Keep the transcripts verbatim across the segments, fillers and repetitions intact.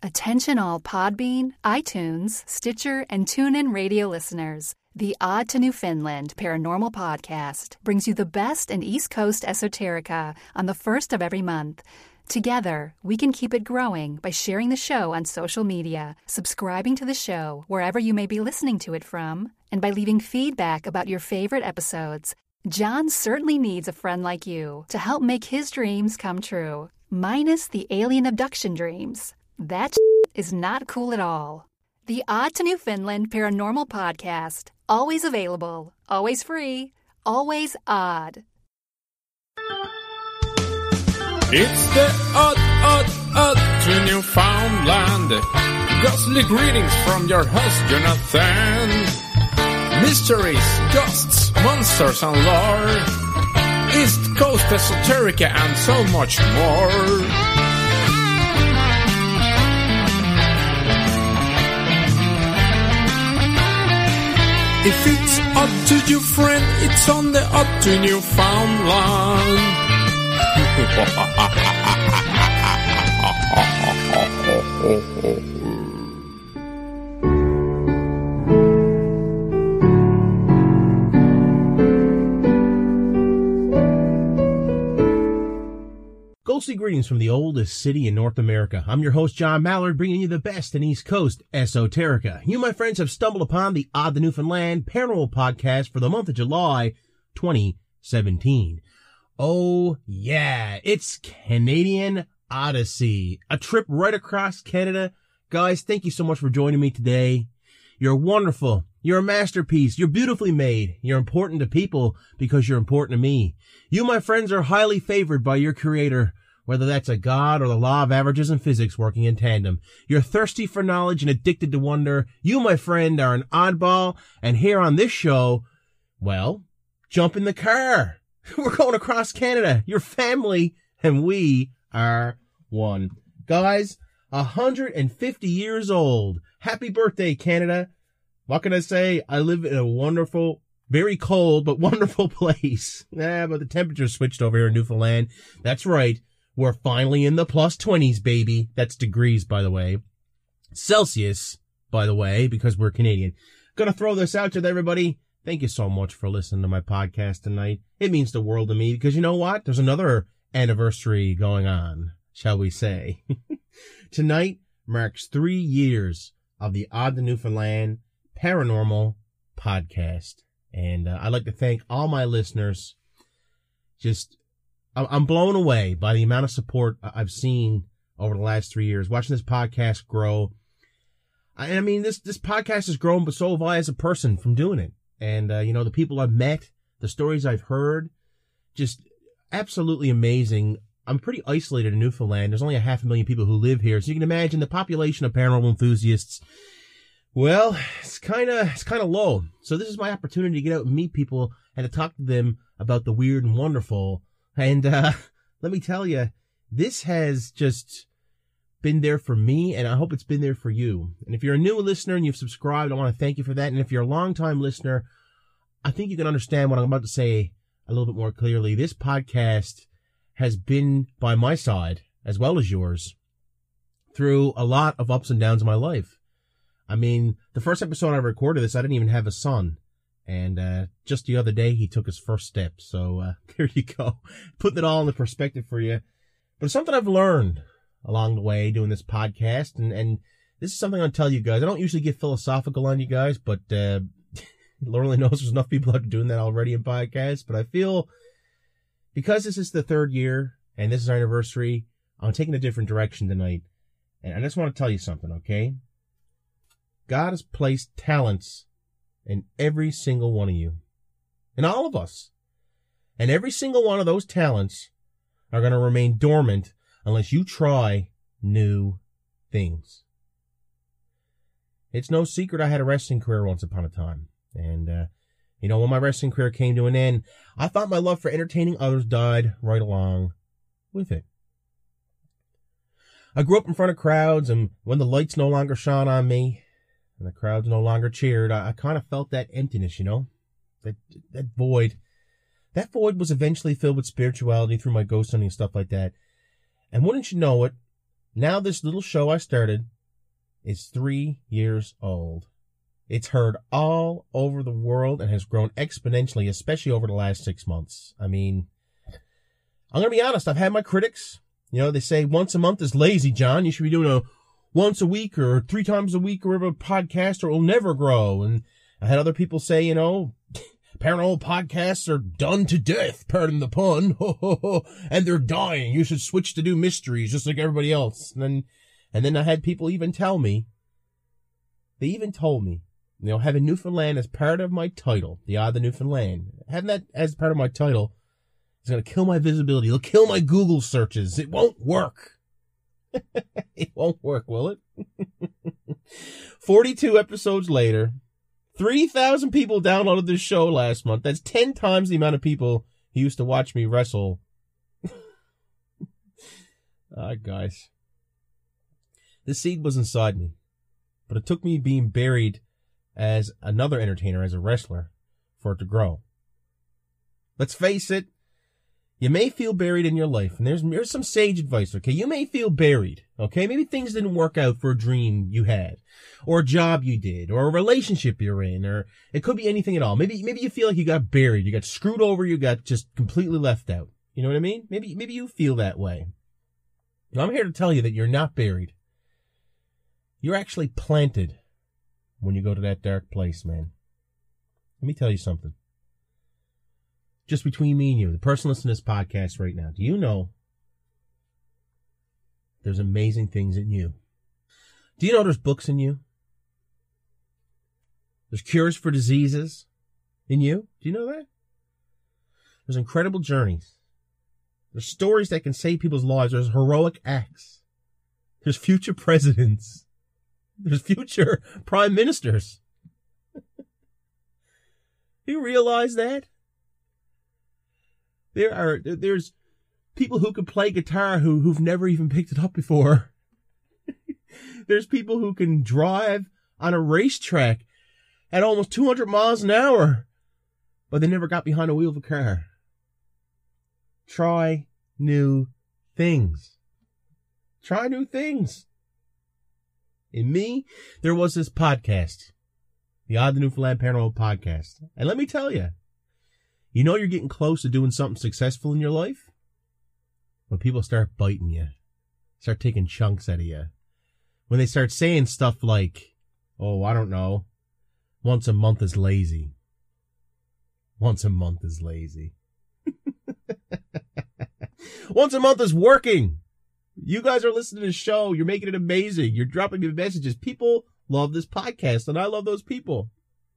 Attention all Podbean, iTunes, Stitcher, and TuneIn radio listeners. The Odd to Newfoundland Paranormal Podcast brings you the best in East Coast esoterica on the first of every month. Together, we can keep it growing by sharing the show on social media, subscribing to the show wherever you may be listening to it from, and by leaving feedback about your favorite episodes. John certainly needs a friend like you to help make his dreams come true, minus the alien abduction dreams. That is not cool at all. The Odd to Newfoundland Paranormal Podcast. Always available, always free, always odd. It's the Odd, Odd, Odd to Newfoundland. Ghostly greetings from your host, Jonathan. Mysteries, ghosts, monsters and lore. East Coast esoterica and so much more. If it's odd to you, friend, it's on the Odd to Newfoundland. Ghostly greetings from the oldest city in North America. I'm your host, John Mallard, bringing you the best in East Coast esoterica. You, my friends, have stumbled upon the Odd to Newfoundland Paranormal Podcast for the month of July twenty seventeen. Oh, yeah, it's Canadian Odyssey, a trip right across Canada. Guys, thank you so much for joining me today. You're wonderful. You're a masterpiece. You're beautifully made. You're important to people because you're important to me. You, my friends, are highly favored by your creator, whether that's a god or the law of averages and physics working in tandem. You're thirsty for knowledge and addicted to wonder. You, my friend, are an oddball. And here on this show, well, jump in the car. We're going across Canada. Your family and we are one. Guys, one hundred fifty years old. Happy birthday, Canada. What can I say? I live in a wonderful, very cold, but wonderful place. Yeah, but the temperature switched over here in Newfoundland. That's right. We're finally in the plus twenties, baby. That's degrees, by the way. Celsius, by the way, because we're Canadian. Gonna throw this out to everybody. Thank you so much for listening to my podcast tonight. It means the world to me because you know what? There's another anniversary going on, shall we say. Tonight marks three years of the Odd to Newfoundland Paranormal Podcast. And uh, I'd like to thank all my listeners. Just, I'm blown away by the amount of support I've seen over the last three years, watching this podcast grow. I, I mean, this, this podcast has grown, but so have I as a person from doing it. And, uh, you know, the people I've met, the stories I've heard, just absolutely amazing. I'm pretty isolated in Newfoundland. There's only a half a million people who live here. So you can imagine the population of paranormal enthusiasts. Well, it's kind of, it's kind of low. So this is my opportunity to get out and meet people and to talk to them about the weird and wonderful. And, uh, let me tell you, this has just been there for me, and I hope it's been there for you. And if you're a new listener and you've subscribed, I want to thank you for that. And if you're a long-time listener, I think you can understand what I'm about to say a little bit more clearly. This podcast has been by my side, as well as yours, through a lot of ups and downs in my life. I mean, the first episode I recorded this, I didn't even have a son. And uh just the other day, he took his first step. So uh there you go. Putting it all into perspective for you. But it's something I've learned along the way doing this podcast. And, and this is something I'll tell you guys. I don't usually get philosophical on you guys, but uh Lord only knows there's enough people out doing that already in podcasts. But I feel because this is the third year and this is our anniversary, I'm taking a different direction tonight. And I just want to tell you something, okay? God has placed talents in every single one of you. In all of us. And every single one of those talents are going to remain dormant unless you try new things. It's no secret I had a wrestling career once upon a time. And, uh, you know, when my wrestling career came to an end, I thought my love for entertaining others died right along with it. I grew up in front of crowds, and when the lights no longer shone on me, and the crowds no longer cheered, I, I kind of felt that emptiness, you know? That, that void. That void was eventually filled with spirituality through my ghost hunting and stuff like that. And wouldn't you know it, now this little show I started is three years old. It's heard all over the world and has grown exponentially, especially over the last six months. I mean, I'm going to be honest. I've had my critics. You know, they say once a month is lazy, John. You should be doing a once a week or three times a week or whatever podcast or it'll never grow. And I had other people say, you know, paranormal podcasts are done to death, pardon the pun, and they're dying. You should switch to do mysteries just like everybody else. And then, and then I had people even tell me, they even told me, you know, having Newfoundland as part of my title, The Odd the Newfoundland, having that as part of my title is going to kill my visibility. It'll kill my Google searches. It won't work. It won't work, will it? forty-two episodes later, three thousand people downloaded this show last month. That's ten times the amount of people who used to watch me wrestle. Ah, guys. The seed was inside me, but it took me being buried as another entertainer, as a wrestler, for it to grow. Let's face it, you may feel buried in your life, and there's, there's some sage advice, okay? You may feel buried, okay? Maybe things didn't work out for a dream you had, or a job you did, or a relationship you're in, or it could be anything at all. Maybe, maybe you feel like you got buried, you got screwed over, you got just completely left out. You know what I mean? Maybe, maybe you feel that way. Now, I'm here to tell you that you're not buried. You're actually planted when you go to that dark place, man. Let me tell you something. Just between me and you, the person listening to this podcast right now, do you know there's amazing things in you? Do you know there's books in you? There's cures for diseases in you? Do you know that? There's incredible journeys. There's stories that can save people's lives. There's heroic acts. There's future presidents. There's future prime ministers. You realize that? There are, there's people who can play guitar who, who've never even picked it up before. There's people who can drive on a racetrack at almost two hundred miles an hour, but they never got behind the wheel of a car. Try new things. Try new things. In me, there was this podcast, the Odd the Newfoundland Paranormal Podcast. And let me tell you, you know you're getting close to doing something successful in your life when people start biting you, start taking chunks out of you. When they start saying stuff like, oh, I don't know, once a month is lazy. Once a month is lazy. Once a month is working. You guys are listening to the show. You're making it amazing. You're dropping me messages. People love this podcast, and I love those people.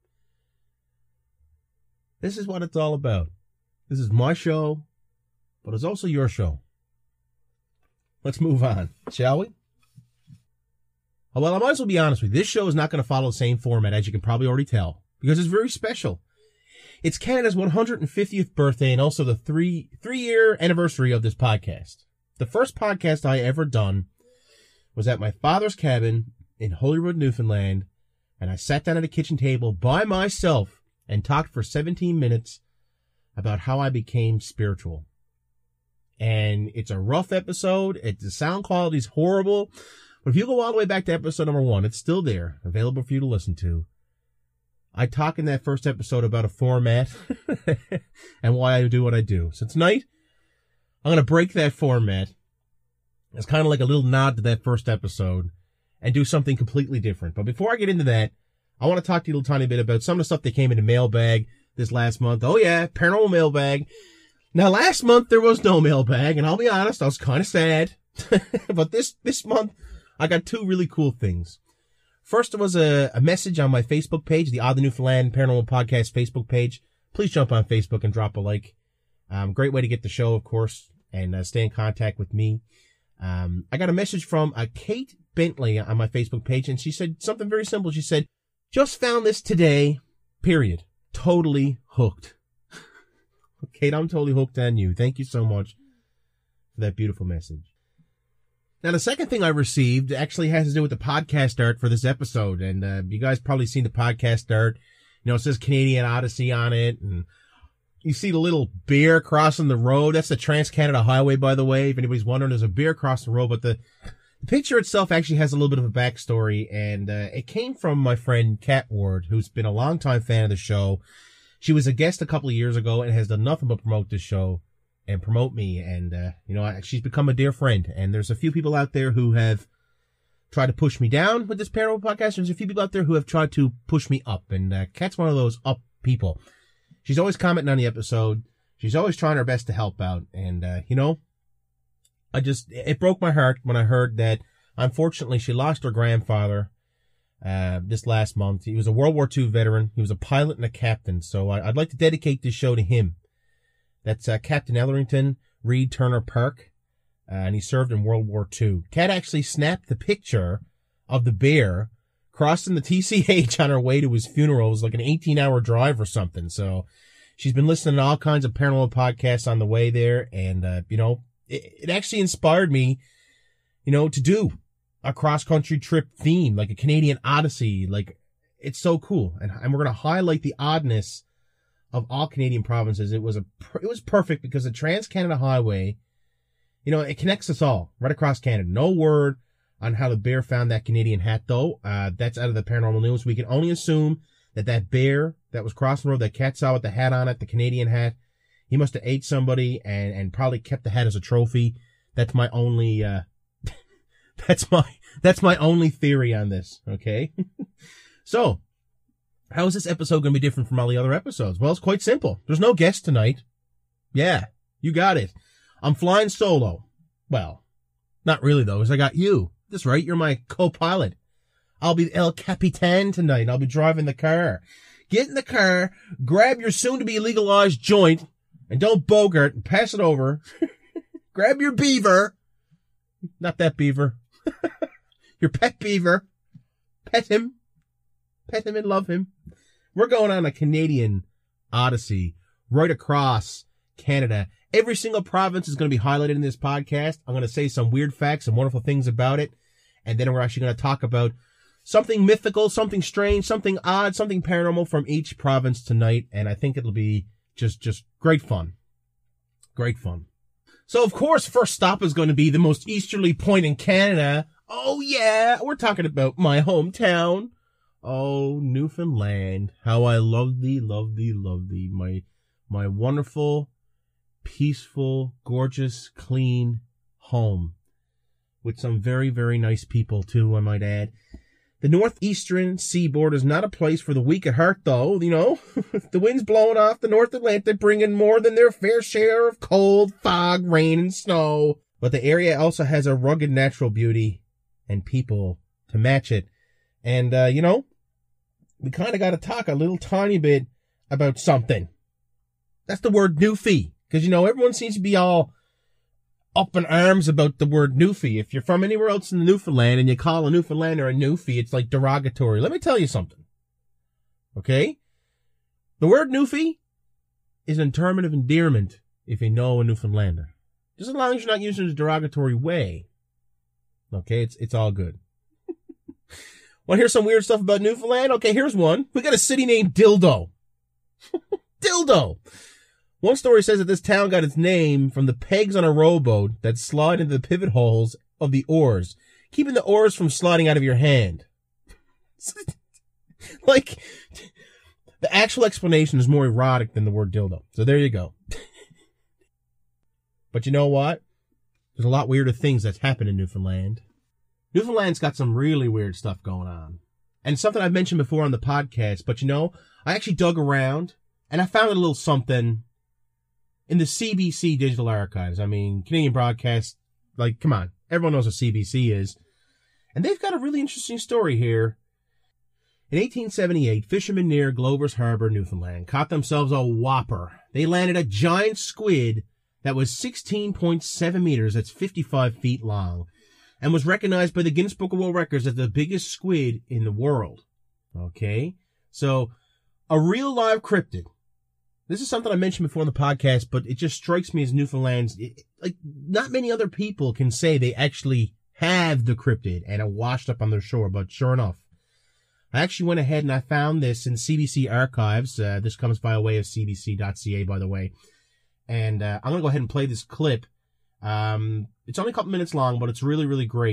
This is what it's all about. This is my show, but it's also your show. Let's move on, shall we? Well, I might as well be honest with you. This show is not going to follow the same format, as you can probably already tell, because it's very special. It's Canada's one hundred fiftieth birthday and also the three, three-year anniversary of this podcast. The first podcast I ever done was at my father's cabin in Holyrood, Newfoundland, and I sat down at a kitchen table by myself and talked for seventeen minutes about how I became spiritual. And it's a rough episode. It, the sound quality is horrible. But if you go all the way back to episode number one, it's still there, available for you to listen to. I talk in that first episode about a format and why I do what I do. So tonight, I'm going to break that format. It's kind of like a little nod to that first episode and do something completely different. But before I get into that, I want to talk to you a little tiny bit about some of the stuff that came in the mailbag this last month. Oh yeah, paranormal mailbag. Now last month there was no mailbag, and I'll be honest, I was kind of sad. But this, this month, I got two really cool things. First, there was a, a message on my Facebook page, the Odd the Newfoundland Paranormal Podcast Facebook page. Please jump on Facebook and drop a like. Um, great way to get the show, of course, and uh, stay in contact with me. Um, I got a message from uh, Kate Bentley on my Facebook page, and she said something very simple. She said, just found this today, period. Totally hooked. Kate, I'm totally hooked on you. Thank you so much for that beautiful message. Now, the second thing I received actually has to do with the podcast art for this episode. And uh, you guys probably seen the podcast art. You know, it says Canadian Odyssey on it. And you see the little bear crossing the road. That's the Trans-Canada Highway, by the way. If anybody's wondering, there's a bear crossing the road. But the The picture itself actually has a little bit of a backstory, and uh, it came from my friend Kat Ward, who's been a longtime fan of the show. She was a guest a couple of years ago and has done nothing but promote this show and promote me. And, uh, you know, she's become a dear friend. And there's a few people out there who have tried to push me down with this paranormal podcast. There's a few people out there who have tried to push me up. And uh, Kat's one of those up people. She's always commenting on the episode. She's always trying her best to help out. And, uh, you know, I just, it broke my heart when I heard that, unfortunately, she lost her grandfather uh this last month. He was a World War Two veteran. He was a pilot and a captain. So I, I'd like to dedicate this show to him. That's uh, Captain Ellerington Reed Turner Park, uh, and he served in World War Two. Kat actually snapped the picture of the bear crossing the T C H on her way to his funeral. It was like an eighteen-hour drive or something. So she's been listening to all kinds of paranormal podcasts on the way there, and, uh, you know, it, it actually inspired me, you know, to do a cross-country trip theme, like a Canadian Odyssey. Like, it's so cool. And, and we're going to highlight the oddness of all Canadian provinces. It was a, it was perfect because the Trans-Canada Highway, you know, it connects us all right across Canada. No word on how the bear found that Canadian hat, though. Uh, that's out of the paranormal news. We can only assume that that bear that was crossing the road, that Kat saw with the hat on it, the Canadian hat, he must have ate somebody and, and probably kept the hat as a trophy. That's my only, uh, That's my, that's my only theory on this, okay? So, how is this episode going to be different from all the other episodes? Well, it's quite simple. There's no guest tonight. Yeah, you got it. I'm flying solo. Well, not really though, as I got you. That's right, you're my co-pilot. I'll be El Capitan tonight. I'll be driving the car. Get in the car, grab your soon-to-be legalized joint, and don't bogart and pass it over. Grab your beaver. Not that beaver. Your pet beaver. Pet him. Pet him and love him. We're going on a Canadian Odyssey right across Canada. Every single province is going to be highlighted in this podcast. I'm going to say some weird facts, some wonderful things about it. And then we're actually going to talk about something mythical, something strange, something odd, something paranormal from each province tonight. And I think it'll be just, just great fun. Great fun. So, of course, first stop is going to be the most easterly point in Canada. Oh, yeah, we're talking about my hometown. Oh, Newfoundland. How I love thee, love thee, love thee. My, my wonderful, peaceful, gorgeous, clean home. With some very, very nice people, too, I might add. The northeastern seaboard is not a place for the weak at heart, though, you know. The wind's blowing off the North Atlantic, bringing more than their fair share of cold, fog, rain, and snow. But the area also has a rugged natural beauty and people to match it. And, uh, you know, we kind of got to talk a little tiny bit about something. That's the word Newfie. Because, you know, everyone seems to be all up in arms about the word Newfie. If you're from anywhere else in Newfoundland and you call a Newfoundlander a Newfie, it's like derogatory. Let me tell you something. Okay? The word Newfie is an term of endearment if you know a Newfoundlander. Just as long as you're not using it in a derogatory way. Okay? It's, it's all good. Want to hear some weird stuff about Newfoundland? Okay, here's one. We got a city named Dildo. Dildo. One story says that this town got its name from the pegs on a rowboat that slide into the pivot holes of the oars, keeping the oars from sliding out of your hand. Like, the actual explanation is more erotic than the word dildo. So there you go. But you know what? There's a lot weirder things that's happened in Newfoundland. Newfoundland's got some really weird stuff going on. And something I've mentioned before on the podcast, but you know, I actually dug around and I found a little something in the C B C digital archives. I mean, Canadian Broadcast, like, come on. Everyone knows what C B C is. And they've got a really interesting story here. In eighteen seventy-eight, fishermen near Glover's Harbor, Newfoundland, caught themselves a whopper. They landed a giant squid that was sixteen point seven meters, that's fifty-five feet long, and was recognized by the Guinness Book of World Records as the biggest squid in the world. Okay? So, a real live cryptid. This is something I mentioned before in the podcast, but it just strikes me as Newfoundland's, it, like, not many other people can say they actually have the cryptid and are washed up on their shore, but sure enough. I actually went ahead and I found this in C B C archives. Uh, this comes by way of C B C dot C A, by the way. And uh, I'm going to go ahead and play this clip. Um, it's only a couple minutes long, but it's really, really great.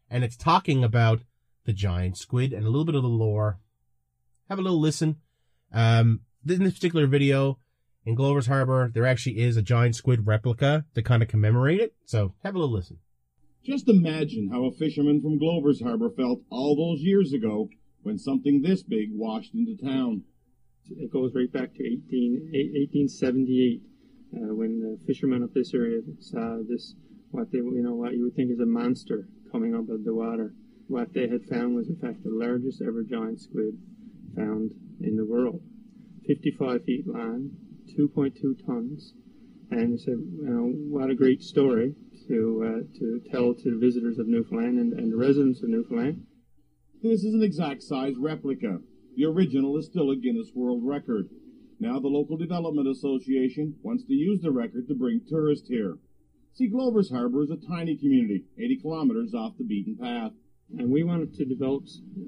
and it's talking about the giant squid and a little bit of the lore. Have a little listen. Um, in this particular video, in Glover's Harbor, there actually is a giant squid replica to kind of commemorate it. So have a little listen. Just imagine how a fisherman from Glover's Harbor felt all those years ago when something this big washed into town. It goes right back to eighteen seventy-eight, uh, when the fishermen of this area saw this, what they, you know, what you would think is a monster coming up out of the water. What they had found was, in fact, the largest ever giant squid found in the world. fifty-five feet long, two point two tons. And they said, you know, what a great story to uh, to tell to the visitors of Newfoundland and, and the residents of Newfoundland. This is an exact size replica. The original is still a Guinness World Record. Now the local development association wants to use the record to bring tourists here. See, Glover's Harbor is a tiny community, eighty kilometers off the beaten path. And we wanted to develop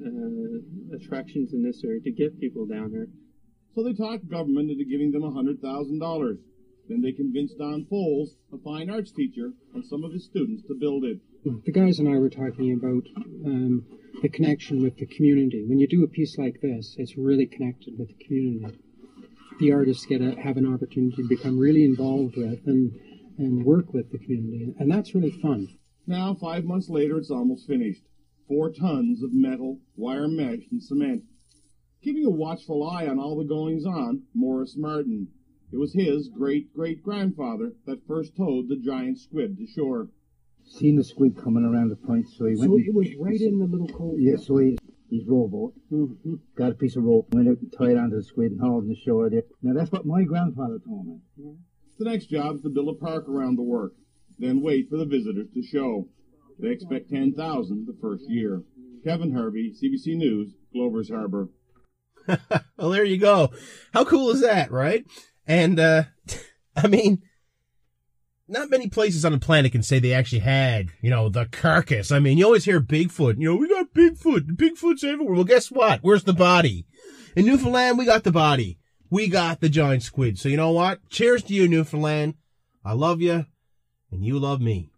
uh, attractions in this area to get people down here. So they talked government into giving them one hundred thousand dollars. Then they convinced Don Foles, a fine arts teacher, and some of his students to build it. The guys and I were talking about um, the connection with the community. When you do a piece like this, it's really connected with the community. The artists get a, have an opportunity to become really involved with and, and work with the community, and that's really fun. Now, five months later, it's almost finished. Four tons of metal, wire mesh, and cement. Keeping a watchful eye on all the goings-on, Morris Martin. It was his great-great-grandfather that first towed the giant squid to shore. Seen the squid coming around the point, so he went... So it was right in the little cove? Yeah, so he, he's rowboat, mm-hmm. got a piece of rope, went out and tied onto the squid and hauled him to shore there. Now, that's what my grandfather told me. Yeah. The next job is to build a park around the work, then wait for the visitors to show. They expect ten thousand the first year. Kevin Harvey, C B C News, Glover's Harbor. Well, there you go. How cool is that, right? And, uh, I mean, not many places on the planet can say they actually had, you know, the carcass. I mean, you always hear Bigfoot. You know, we got Bigfoot. Bigfoot's everywhere. Well, guess what? Where's the body? In Newfoundland, we got the body. We got the giant squid. So you know what? Cheers to you, Newfoundland. I love you, and you love me.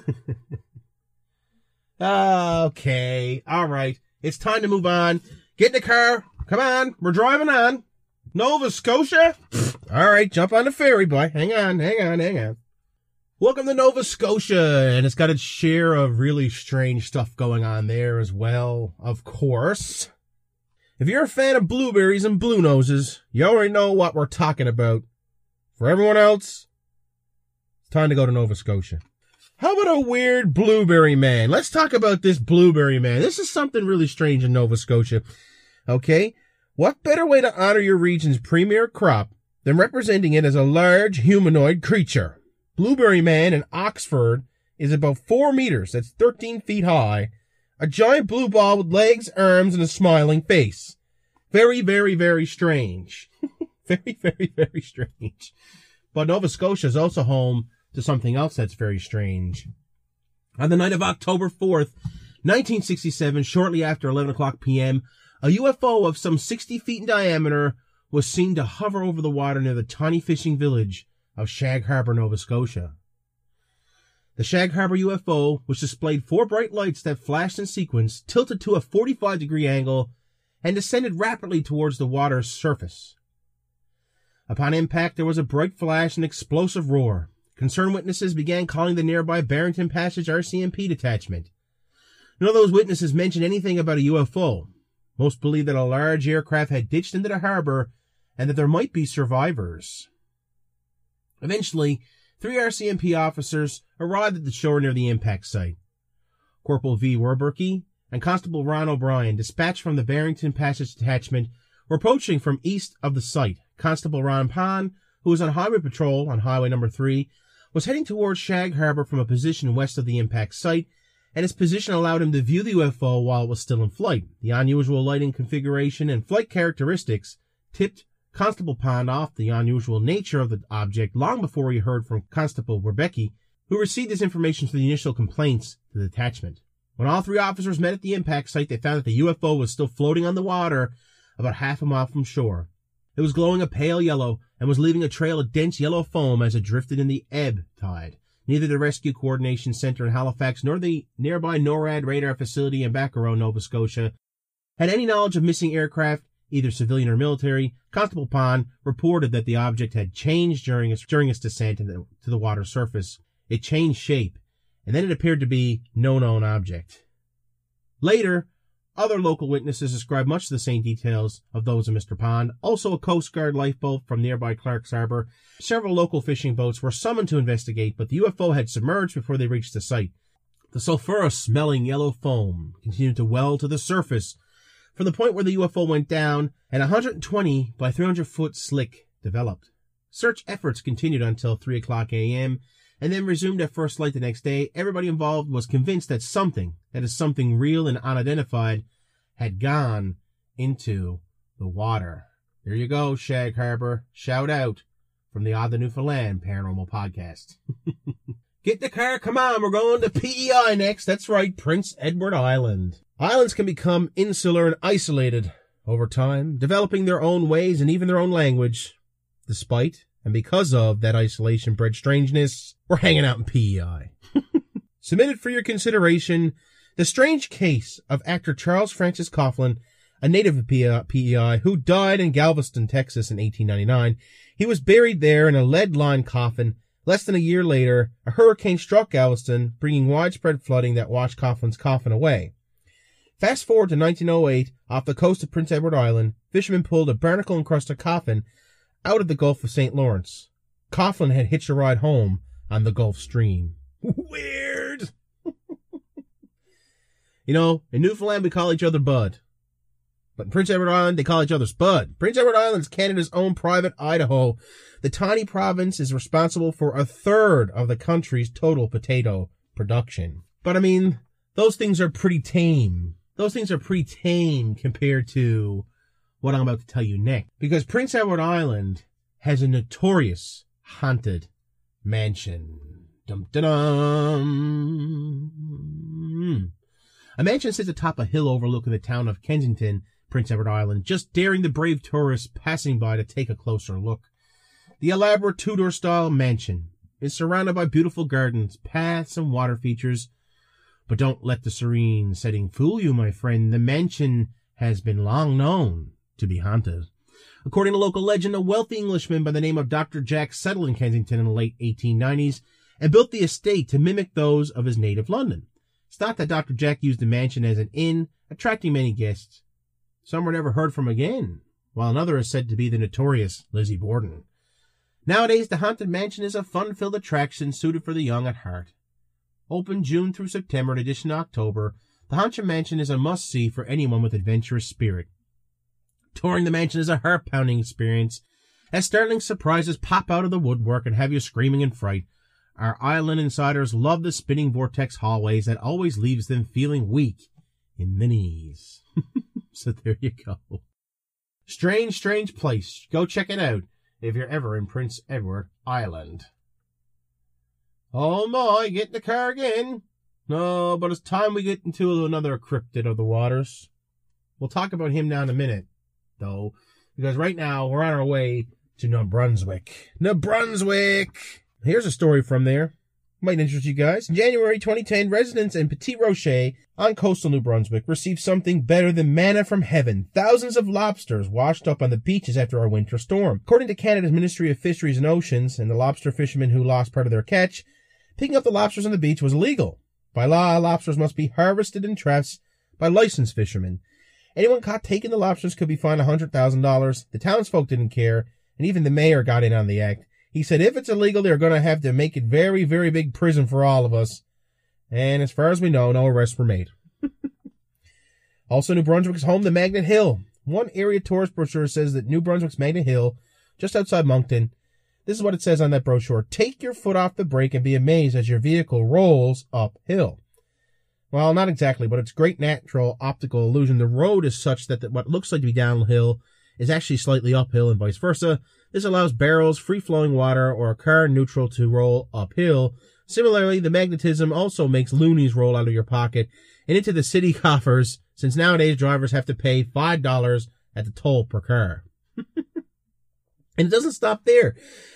Okay. All right. It's time to move on. Get in the car. Come on. We're driving on. Nova Scotia? All right. Jump on the ferry, boy. Hang on. Hang on. Hang on. Welcome to Nova Scotia. And it's got its share of really strange stuff going on there as well, of course. If you're a fan of blueberries and blue noses, you already know what we're talking about. For everyone else, it's time to go to Nova Scotia. How about a weird blueberry man? Let's talk about this blueberry man. This is something really strange in Nova Scotia. Okay? What better way to honor your region's premier crop than representing it as a large humanoid creature? Blueberry man in Oxford is about four meters. That's thirteen feet high. A giant blue ball with legs, arms, and a smiling face. Very, very, very strange. Very, very, very strange. But Nova Scotia is also home to something else that's very strange. On the night of October fourth, nineteen sixty-seven, shortly after eleven o'clock p.m., a U F O of some sixty feet in diameter was seen to hover over the water near the tiny fishing village of Shag Harbor, Nova Scotia. The Shag Harbor U F O, which displayed four bright lights that flashed in sequence, tilted to a forty-five degree angle and descended rapidly towards the water's surface. Upon impact, there was a bright flash and explosive roar. Concerned witnesses began calling the nearby Barrington Passage R C M P detachment. None of those witnesses mentioned anything about a U F O. Most believed that a large aircraft had ditched into the harbor and that there might be survivors. Eventually, three R C M P officers arrived at the shore near the impact site. Corporal V. Werberke and Constable Ron O'Brien, dispatched from the Barrington Passage detachment, were approaching from east of the site. Constable Ron Pond, who was on highway patrol on Highway number three, was heading towards Shag Harbor from a position west of the impact site, and his position allowed him to view the U F O while it was still in flight. The unusual lighting configuration and flight characteristics tipped Constable Pond off the unusual nature of the object long before he heard from Constable Werberke, who received this information through the initial complaints to the detachment. When all three officers met at the impact site, they found that the U F O was still floating on the water about half a mile from shore. It was glowing a pale yellow and was leaving a trail of dense yellow foam as it drifted in the ebb tide. Neither the Rescue Coordination Center in Halifax nor the nearby NORAD radar facility in Bacaro, Nova Scotia, had any knowledge of missing aircraft, either civilian or military. Constable Pond reported that the object had changed during its, during its descent to the, to the water surface. It changed shape, and then it appeared to be no known object. Later, other local witnesses described much the same details of those of Mister Pond. Also, a Coast Guard lifeboat from nearby Clark's Harbor. Several local fishing boats were summoned to investigate, but the U F O had submerged before they reached the site. The sulphurous-smelling yellow foam continued to well to the surface from the point where the U F O went down, and a one hundred twenty by three hundred foot slick developed. Search efforts continued until three o'clock a.m., and then resumed at first light the next day. Everybody involved was convinced that something, that is something real and unidentified, had gone into the water. There you go, Shag Harbor. Shout out from the Odd the Newfoundland Paranormal Podcast. Get in the car, come on, we're going to P E I next. That's right, Prince Edward Island. Islands can become insular and isolated over time, developing their own ways and even their own language. Despite and because of that isolation-bred strangeness, we're hanging out in P E I. Submitted for your consideration, the strange case of actor Charles Francis Coughlin, a native of P E I, who died in Galveston, Texas in eighteen ninety-nine. He was buried there in a lead-lined coffin. Less than a year later, a hurricane struck Galveston, bringing widespread flooding that washed Coughlin's coffin away. Fast forward to nineteen oh eight, off the coast of Prince Edward Island, fishermen pulled a barnacle-encrusted coffin out of the Gulf of Saint Lawrence. Coughlin had hitched a ride home on the Gulf Stream. Weird! You know, in Newfoundland we call each other Bud. But in Prince Edward Island, they call each other Spud. Prince Edward Island is Canada's own private Idaho. The tiny province is responsible for a third of the country's total potato production. But I mean, those things are pretty tame. Those things are pretty tame compared to what I'm about to tell you next. Because Prince Edward Island has a notorious haunted mansion. Dum dum dum. A mansion sits atop a hill overlooking the town of Kensington, Prince Edward Island, just daring the brave tourists passing by to take a closer look. The elaborate Tudor-style mansion is surrounded by beautiful gardens, paths, and water features. But don't let the serene setting fool you, my friend. The mansion has been long known to be haunted. According to local legend, a wealthy Englishman by the name of Doctor Jack settled in Kensington in the late eighteen nineties and built the estate to mimic those of his native London. It's thought that Doctor Jack used the mansion as an inn, attracting many guests. Some were never heard from again, while another is said to be the notorious Lizzie Borden. Nowadays, the haunted mansion is a fun-filled attraction suited for the young at heart. Open June through September in addition to October, the haunted mansion is a must-see for anyone with adventurous spirit. Touring the mansion is a heart-pounding experience, as startling surprises pop out of the woodwork and have you screaming in fright. Our island insiders love the spinning vortex hallways that always leaves them feeling weak in the knees. So there you go. Strange, strange place. Go check it out if you're ever in Prince Edward Island. Oh my, get in the car again. No, but it's time we get into another cryptid of the waters. We'll talk about him now in a minute, though, because right now we're on our way to New Brunswick. New Brunswick! Here's a story from there. Might interest you guys. In January twenty ten, residents in Petit Rocher on coastal New Brunswick received something better than manna from heaven. Thousands of lobsters washed up on the beaches after our winter storm. According to Canada's Ministry of Fisheries and Oceans and the lobster fishermen who lost part of their catch, picking up the lobsters on the beach was illegal. By law, lobsters must be harvested in traps by licensed fishermen. Anyone caught taking the lobsters could be fined one hundred thousand dollars. The townsfolk didn't care, and even the mayor got in on the act. He said if it's illegal, they're going to have to make it very, very big prison for all of us. And as far as we know, no arrests were made. Also, New Brunswick is home to Magnet Hill. One area tourist brochure says that New Brunswick's Magnet Hill, just outside Moncton, this is what it says on that brochure. Take your foot off the brake and be amazed as your vehicle rolls uphill. Well, not exactly, but it's great natural optical illusion. The road is such that what looks like to be downhill is actually slightly uphill and vice versa. This allows barrels, free-flowing water, or a car in neutral to roll uphill. Similarly, the magnetism also makes loonies roll out of your pocket and into the city coffers, since nowadays drivers have to pay five dollars at the toll per car. And it doesn't stop there.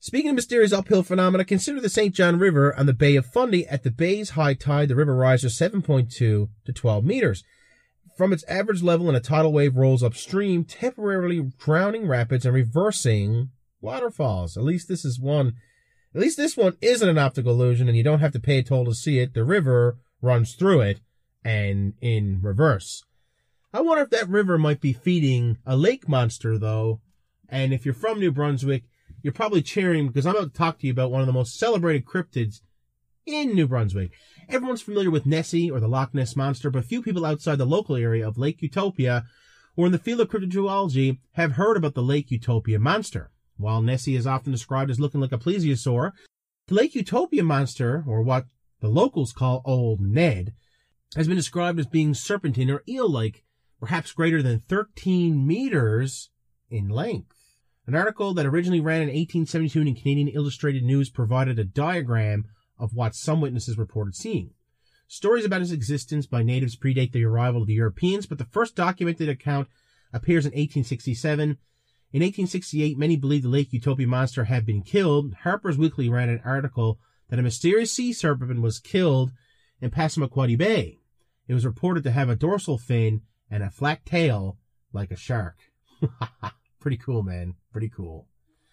Speaking of mysterious uphill phenomena, consider the Saint John River on the Bay of Fundy. At the bay's high tide, the river rises seven point two to twelve meters. From its average level, and a tidal wave rolls upstream, temporarily drowning rapids and reversing waterfalls. At least this is one, at least this one isn't an optical illusion, and you don't have to pay a toll to see it. The river runs through it, and in reverse. I wonder if that river might be feeding a lake monster, though. And if you're from New Brunswick, you're probably cheering because I'm about to talk to you about one of the most celebrated cryptids in New Brunswick. Everyone's familiar with Nessie or the Loch Ness Monster, but few people outside the local area of Lake Utopia or in the field of cryptozoology have heard about the Lake Utopia Monster. While Nessie is often described as looking like a plesiosaur, the Lake Utopia Monster, or what the locals call Old Ned, has been described as being serpentine or eel-like, perhaps greater than thirteen meters in length. An article that originally ran in eighteen seventy-two in Canadian Illustrated News provided a diagram of what some witnesses reported seeing. Stories about its existence by natives predate the arrival of the Europeans, but the first documented account appears in eighteen sixty-seven. In eighteen sixty-eight, many believed the Lake Utopia Monster had been killed. Harper's Weekly ran an article that a mysterious sea serpent was killed in Passamaquoddy Bay. It was reported to have a dorsal fin and a flat tail like a shark. Pretty cool, man. Pretty cool.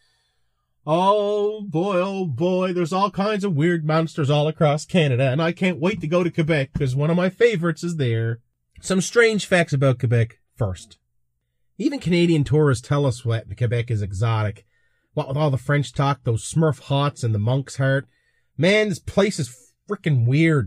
Oh boy, oh boy, there's all kinds of weird monsters all across Canada, and I can't wait to go to Quebec because one of my favorites is there. Some strange facts about Quebec first. Even Canadian tourists tell us what Quebec is exotic. What with all the French talk, those Smurf hots and the Monk's Heart. Man, this place is freaking weird.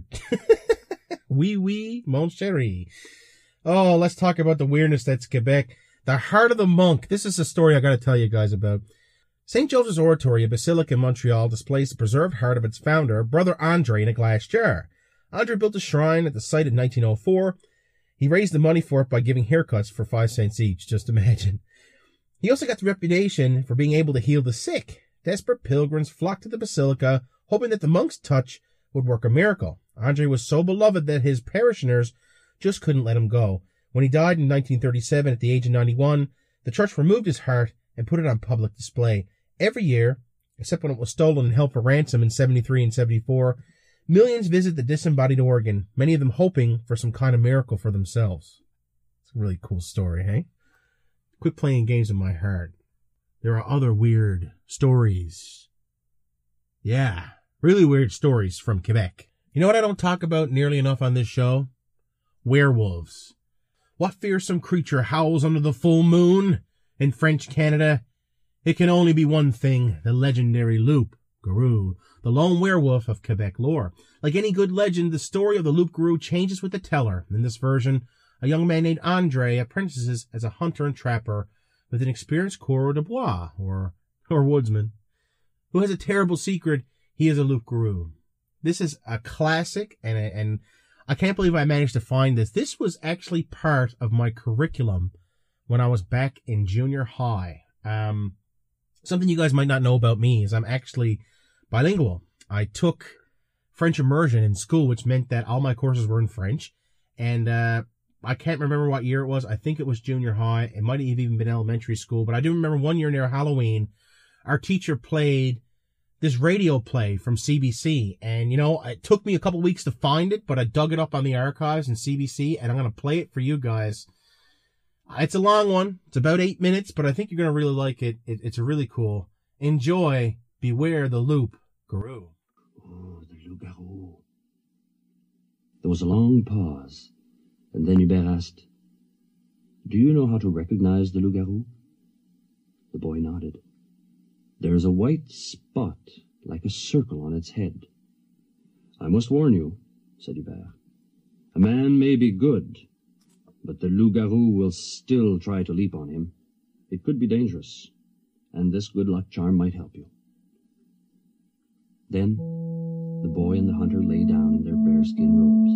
Oui, oui, mon chéri. Oh, let's talk about the weirdness that's Quebec. The Heart of the Monk. This is a story I gotta tell you guys about. Saint Joseph's Oratory, a basilica in Montreal, displays the preserved heart of its founder, Brother Andre, in a glass jar. Andre built a shrine at the site in nineteen oh four. He raised the money for it by giving haircuts for five cents each, just imagine. He also got the reputation for being able to heal the sick. Desperate pilgrims flocked to the basilica, hoping that the monk's touch would work a miracle. Andre was so beloved that his parishioners just couldn't let him go. When he died in nineteen thirty-seven at the age of ninety-one, the church removed his heart and put it on public display. Every year, except when it was stolen and held for ransom in seventy-three and seventy-four, millions visit the disembodied organ, many of them hoping for some kind of miracle for themselves. It's a really cool story, hey? Quit playing games with my heart. There are other weird stories. Yeah, really weird stories from Quebec. You know what I don't talk about nearly enough on this show? Werewolves. What fearsome creature howls under the full moon? In French Canada, it can only be one thing, the legendary Loup-Garou, the lone werewolf of Quebec lore. Like any good legend, the story of the Loup-Garou changes with the teller. In this version, a young man named Andre apprentices as a hunter and trapper with an experienced coureur de bois, or, or woodsman, who has a terrible secret. He is a Loup-Garou. This is a classic, and, and I can't believe I managed to find this. This was actually part of my curriculum when I was back in junior high. Um... Something you guys might not know about me is I'm actually bilingual. I took French immersion in school, which meant that all my courses were in French. And uh I can't remember what year it was. I think it was junior high. It might have even been elementary school. But I do remember one year near Halloween, our teacher played this radio play from C B C. And, you know, it took me a couple weeks to find it, but I dug it up on the archives in C B C, and I'm going to play it for you guys. It's a long one. It's about eight minutes, but I think you're going to really like it. it. It's really cool. Enjoy. Beware the Loup-Garou. Oh, the Loup-Garou. There was a long pause, and then Hubert asked, "Do you know how to recognize the Loup-Garou?" The boy nodded. "There is a white spot, like a circle on its head." "I must warn you," said Hubert. "A man may be good, but the Loup-Garou will still try to leap on him. It could be dangerous, and this good luck charm might help you." Then the boy and the hunter lay down in their bearskin robes.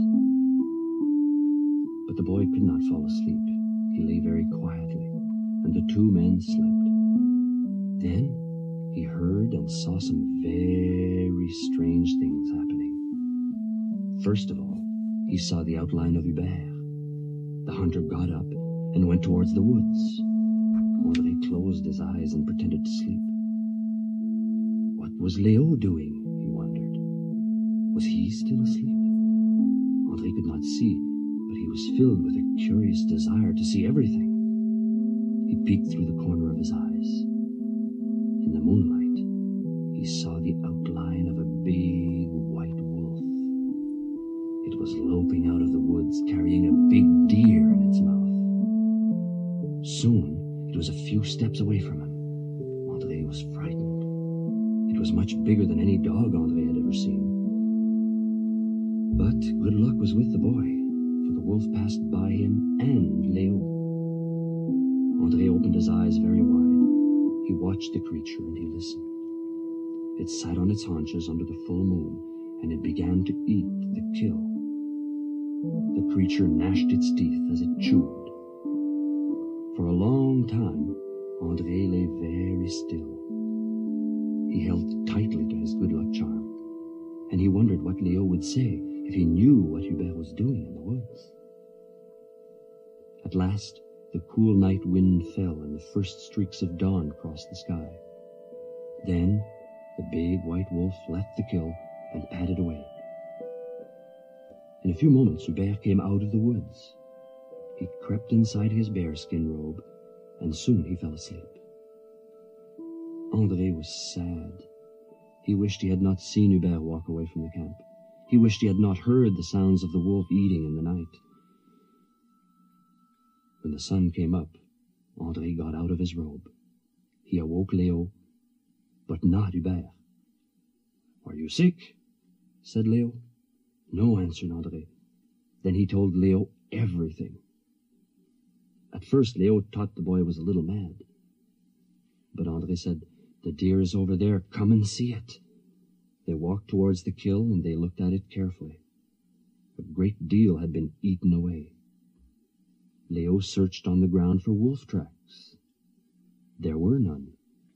But the boy could not fall asleep. He lay very quietly, and the two men slept. Then he heard and saw some very strange things happening. First of all, he saw the outline of Hubert. The hunter got up and went towards the woods. Andre closed his eyes and pretended to sleep. was Léo doing, he wondered? Was he still asleep? André could not see, but he was filled with a curious desire to see everything. He peeked through the corner of his eyes. In the moonlight, he saw the outline of a big white wolf. It was loping out of the woods, carrying a big deer in its mouth. Soon, it was a few steps away from him. André was frightened. It was much bigger than any dog André had ever seen. But good luck was with the boy, for the wolf passed by him and Léo. André opened his eyes very wide. He watched the creature and he listened. It sat on its haunches under the full moon, and it began to eat the kill. The creature gnashed its teeth as it chewed. For a long time, André lay very still. He held tightly to his good luck charm, and he wondered what Léo would say if he knew what Hubert was doing in the woods. At last, the cool night wind fell and the first streaks of dawn crossed the sky. Then, the big white wolf left the kill and padded away. In a few moments, Hubert came out of the woods. He crept inside his bearskin robe, and soon he fell asleep. André was sad. He wished he had not seen Hubert walk away from the camp. He wished he had not heard the sounds of the wolf eating in the night. When the sun came up, André got out of his robe. He awoke Léo, but not Hubert. "Are you sick?" said Léo. "No," answered André. Then he told Léo everything. At first, Léo thought the boy was a little mad. But André said, "The deer is over there. Come and see it." They walked towards the kill, and they looked at it carefully. A great deal had been eaten away. Léo searched on the ground for wolf tracks. There were none.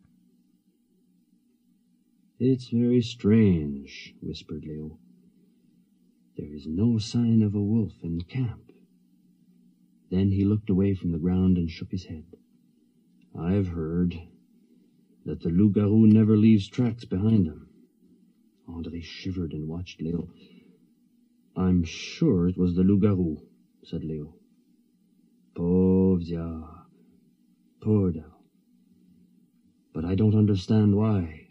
"It's very strange," whispered Léo. "There is no sign of a wolf in camp." Then he looked away from the ground and shook his head. "I've heard that the loup-garou never leaves tracks behind him." André shivered and watched Léo. "I'm sure it was the loup-garou," said Léo. "Pauvre diable, poor devil. But I don't understand why."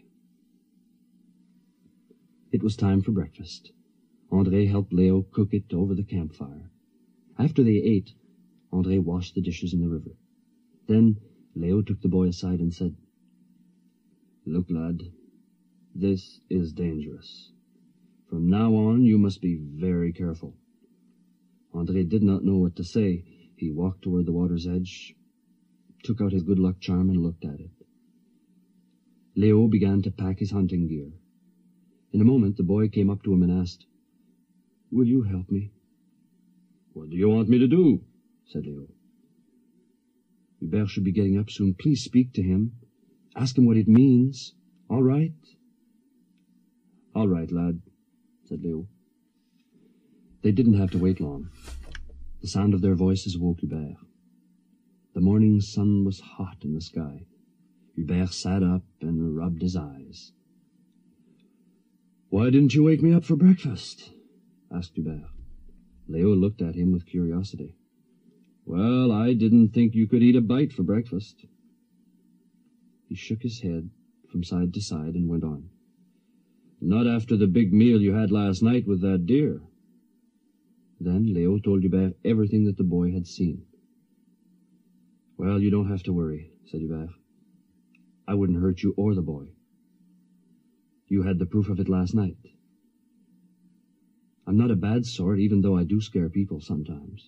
It was time for breakfast. André helped Léo cook it over the campfire. After they ate, André washed the dishes in the river. Then Léo took the boy aside and said, "Look, lad, this is dangerous. From now on, you must be very careful." André did not know what to say. He walked toward the water's edge, took out his good luck charm and looked at it. Léo began to pack his hunting gear. In a moment, the boy came up to him and asked, "Will you help me?" "What do you want me to do?" said Léo. "Hubert should be getting up soon. Please speak to him. Ask him what it means. All right?" "All right, lad," said Léo. They didn't have to wait long. The sound of their voices woke Hubert. The morning sun was hot in the sky. Hubert sat up and rubbed his eyes. "Why didn't you wake me up for breakfast?" asked Hubert. Léo looked at him with curiosity. "Well, I didn't think you could eat a bite for breakfast." He shook his head from side to side and went on. "Not after the big meal you had last night with that deer." Then Léo told Hubert everything that the boy had seen. "Well, you don't have to worry," said Hubert. "I wouldn't hurt you or the boy. You had the proof of it last night. I'm not a bad sort, even though I do scare people sometimes."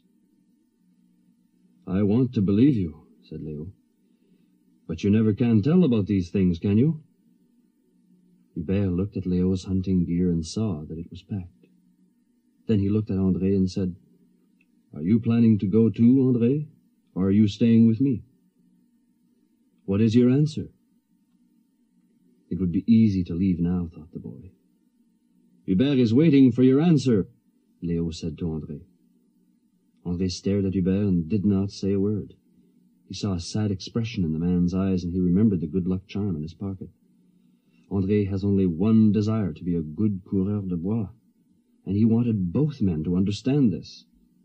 "I want to believe you," said Léo. "But you never can tell about these things, can you?" Hubert looked at Léo's hunting gear and saw that it was packed. Then he looked at André and said, "Are you planning to go too, André, or are you staying with me? What is your answer?" It would be easy to leave now, thought the boy. "Hubert is waiting for your answer," Léo said to André. André stared at Hubert and did not say a word. He saw a sad expression in the man's eyes, and he remembered the good luck charm in his pocket. André has only one desire, to be a good coureur de bois, and he wanted both men to understand this.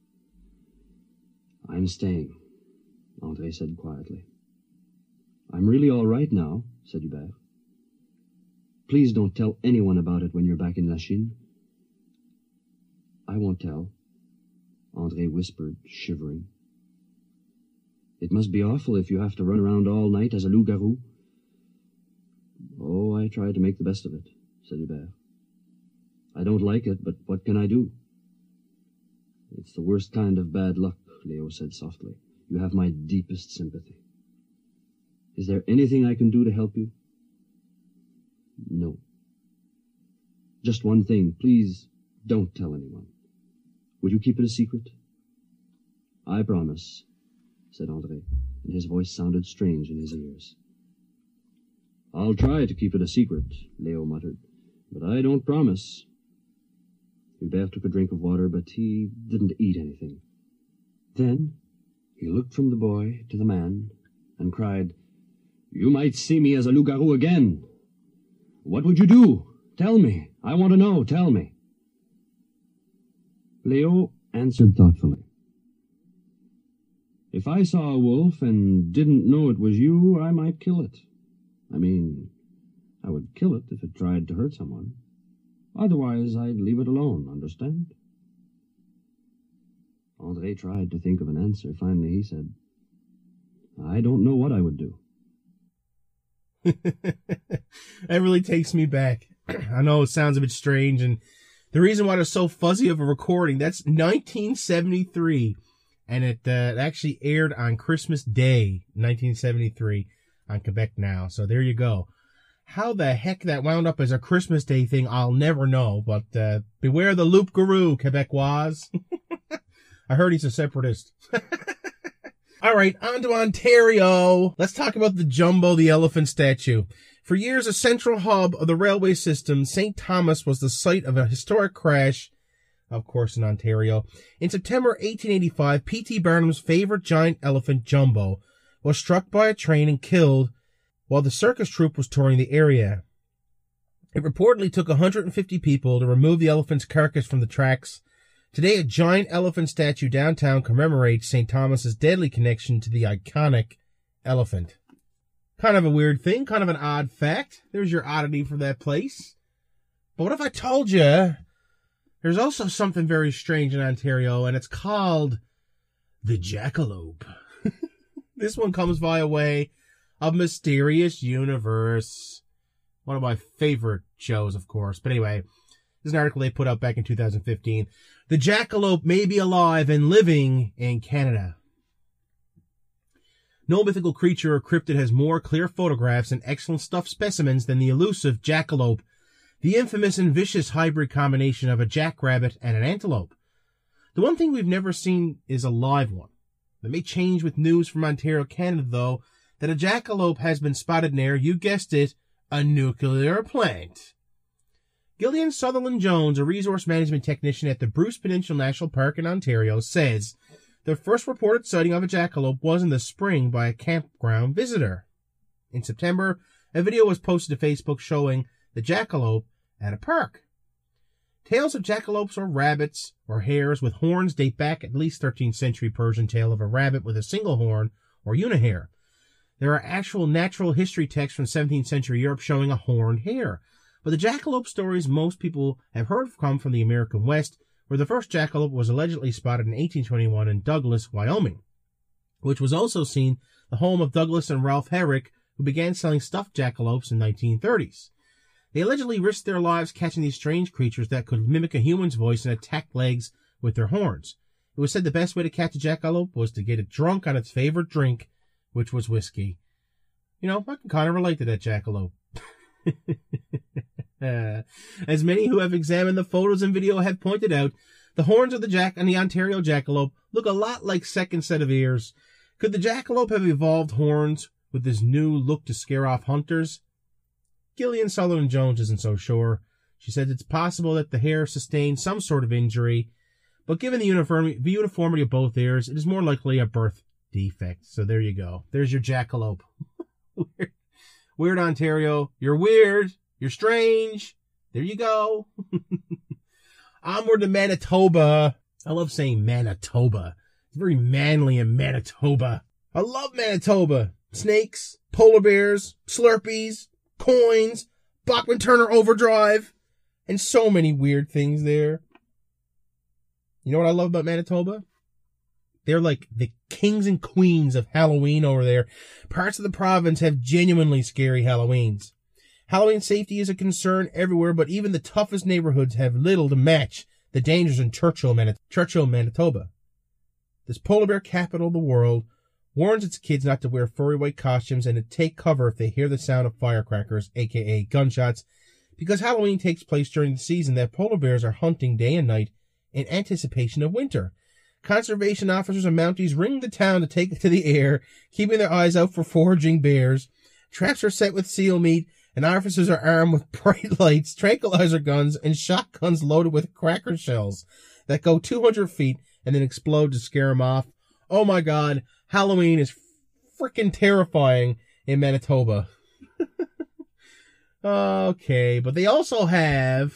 I'm staying, André said quietly. I'm really all right now, said Hubert. Please don't tell anyone about it when you're back in Lachine. I won't tell, André whispered, shivering. It must be awful if you have to run around all night as a loup-garou. Oh, I try to make the best of it, said Hubert. I don't like it, but what can I do? It's the worst kind of bad luck, Leo said softly. You have my deepest sympathy. Is there anything I can do to help you? No. Just one thing. Please don't tell anyone. Will you keep it a secret? I promise, said André, and his voice sounded strange in his ears. I'll try to keep it a secret, Leo muttered, but I don't promise. Hubert took a drink of water, but he didn't eat anything. Then he looked from the boy to the man and cried, You might see me as a loup-garou again. What would you do? Tell me. I want to know. Tell me. Leo answered thoughtfully. If I saw a wolf and didn't know it was you, I might kill it. I mean, I would kill it if it tried to hurt someone. Otherwise, I'd leave it alone, understand? André tried to think of an answer. Finally, he said, I don't know what I would do. That really takes me back. I know it sounds a bit strange, and the reason why it's so fuzzy of a recording, that's nineteen seventy-three, and it uh, actually aired on Christmas Day, nineteen seventy-three, on Quebec Now. So there you go. How the heck that wound up as a Christmas Day thing, I'll never know, but uh, beware the loup-garou, Quebecois. I heard he's a separatist. All right, on to Ontario. Let's talk about the Jumbo the Elephant statue. For years, a central hub of the railway system, Saint Thomas was the site of a historic crash, of course, in Ontario. In September eighteen eighty-five, P T Barnum's favorite giant elephant, Jumbo, was struck by a train and killed while the circus troupe was touring the area. It reportedly took one hundred fifty people to remove the elephant's carcass from the tracks. Today, a giant elephant statue downtown commemorates Saint Thomas's deadly connection to the iconic elephant. Kind of a weird thing, kind of an odd fact. There's your oddity for that place. But what if I told you there's also something very strange in Ontario, and it's called the jackalope. This one comes via way of Mysterious Universe. One of my favorite shows, of course. But anyway, this is an article they put out back in two thousand fifteen. The jackalope may be alive and living in Canada. No mythical creature or cryptid has more clear photographs and excellent stuffed specimens than the elusive jackalope, the infamous and vicious hybrid combination of a jackrabbit and an antelope. The one thing we've never seen is a live one. That may change with news from Ontario, Canada, though, that a jackalope has been spotted near, you guessed it, a nuclear plant. Gillian Sutherland-Jones, a resource management technician at the Bruce Peninsula National Park in Ontario, says the first reported sighting of a jackalope was in the spring by a campground visitor. In September, a video was posted to Facebook showing the jackalope at a park. Tales of jackalopes or rabbits or hares with horns date back at least thirteenth century Persian tale of a rabbit with a single horn or unihare. There are actual natural history texts from seventeenth century Europe showing a horned hare. But the jackalope stories most people have heard come from the American West, where the first jackalope was allegedly spotted in eighteen twenty-one in Douglas, Wyoming, which was also seen the home of Douglas and Ralph Herrick, who began selling stuffed jackalopes in the nineteen thirties. They allegedly risked their lives catching these strange creatures that could mimic a human's voice and attack legs with their horns. It was said the best way to catch a jackalope was to get it drunk on its favorite drink, which was whiskey. You know, I can kind of relate to that jackalope. As many who have examined the photos and video have pointed out, the horns of the jack and the Ontario jackalope look a lot like second set of ears. Could the jackalope have evolved horns with this new look to scare off hunters? Gillian Sutherland-Jones isn't so sure. She said it's possible that the hare sustained some sort of injury, but given the uniformity, the uniformity of both ears, it is more likely a birth defect. So there you go. There's your jackalope. Weird. Weird Ontario. You're weird. You're strange. There you go. Onward to Manitoba. I love saying Manitoba. It's very manly in Manitoba. I love Manitoba. Snakes, polar bears, Slurpees, coins, Bachman Turner Overdrive, and so many weird things there. You know what I love about Manitoba? They're like the kings and queens of Halloween over there. Parts of the province have genuinely scary Halloweens. Halloween safety is a concern everywhere, but even the toughest neighborhoods have little to match the dangers in Churchill, Manit- Churchill, Manitoba. This polar bear capital of the world warns its kids not to wear furry white costumes and to take cover if they hear the sound of firecrackers, aka gunshots, because Halloween takes place during the season that polar bears are hunting day and night in anticipation of winter. Conservation officers and Mounties ring the town to take it to the air, keeping their eyes out for foraging bears. Traps are set with seal meat, and officers are armed with bright lights, tranquilizer guns, and shotguns loaded with cracker shells that go two hundred feet and then explode to scare them off. Oh my god, Halloween is freaking terrifying in Manitoba. Okay, but they also have,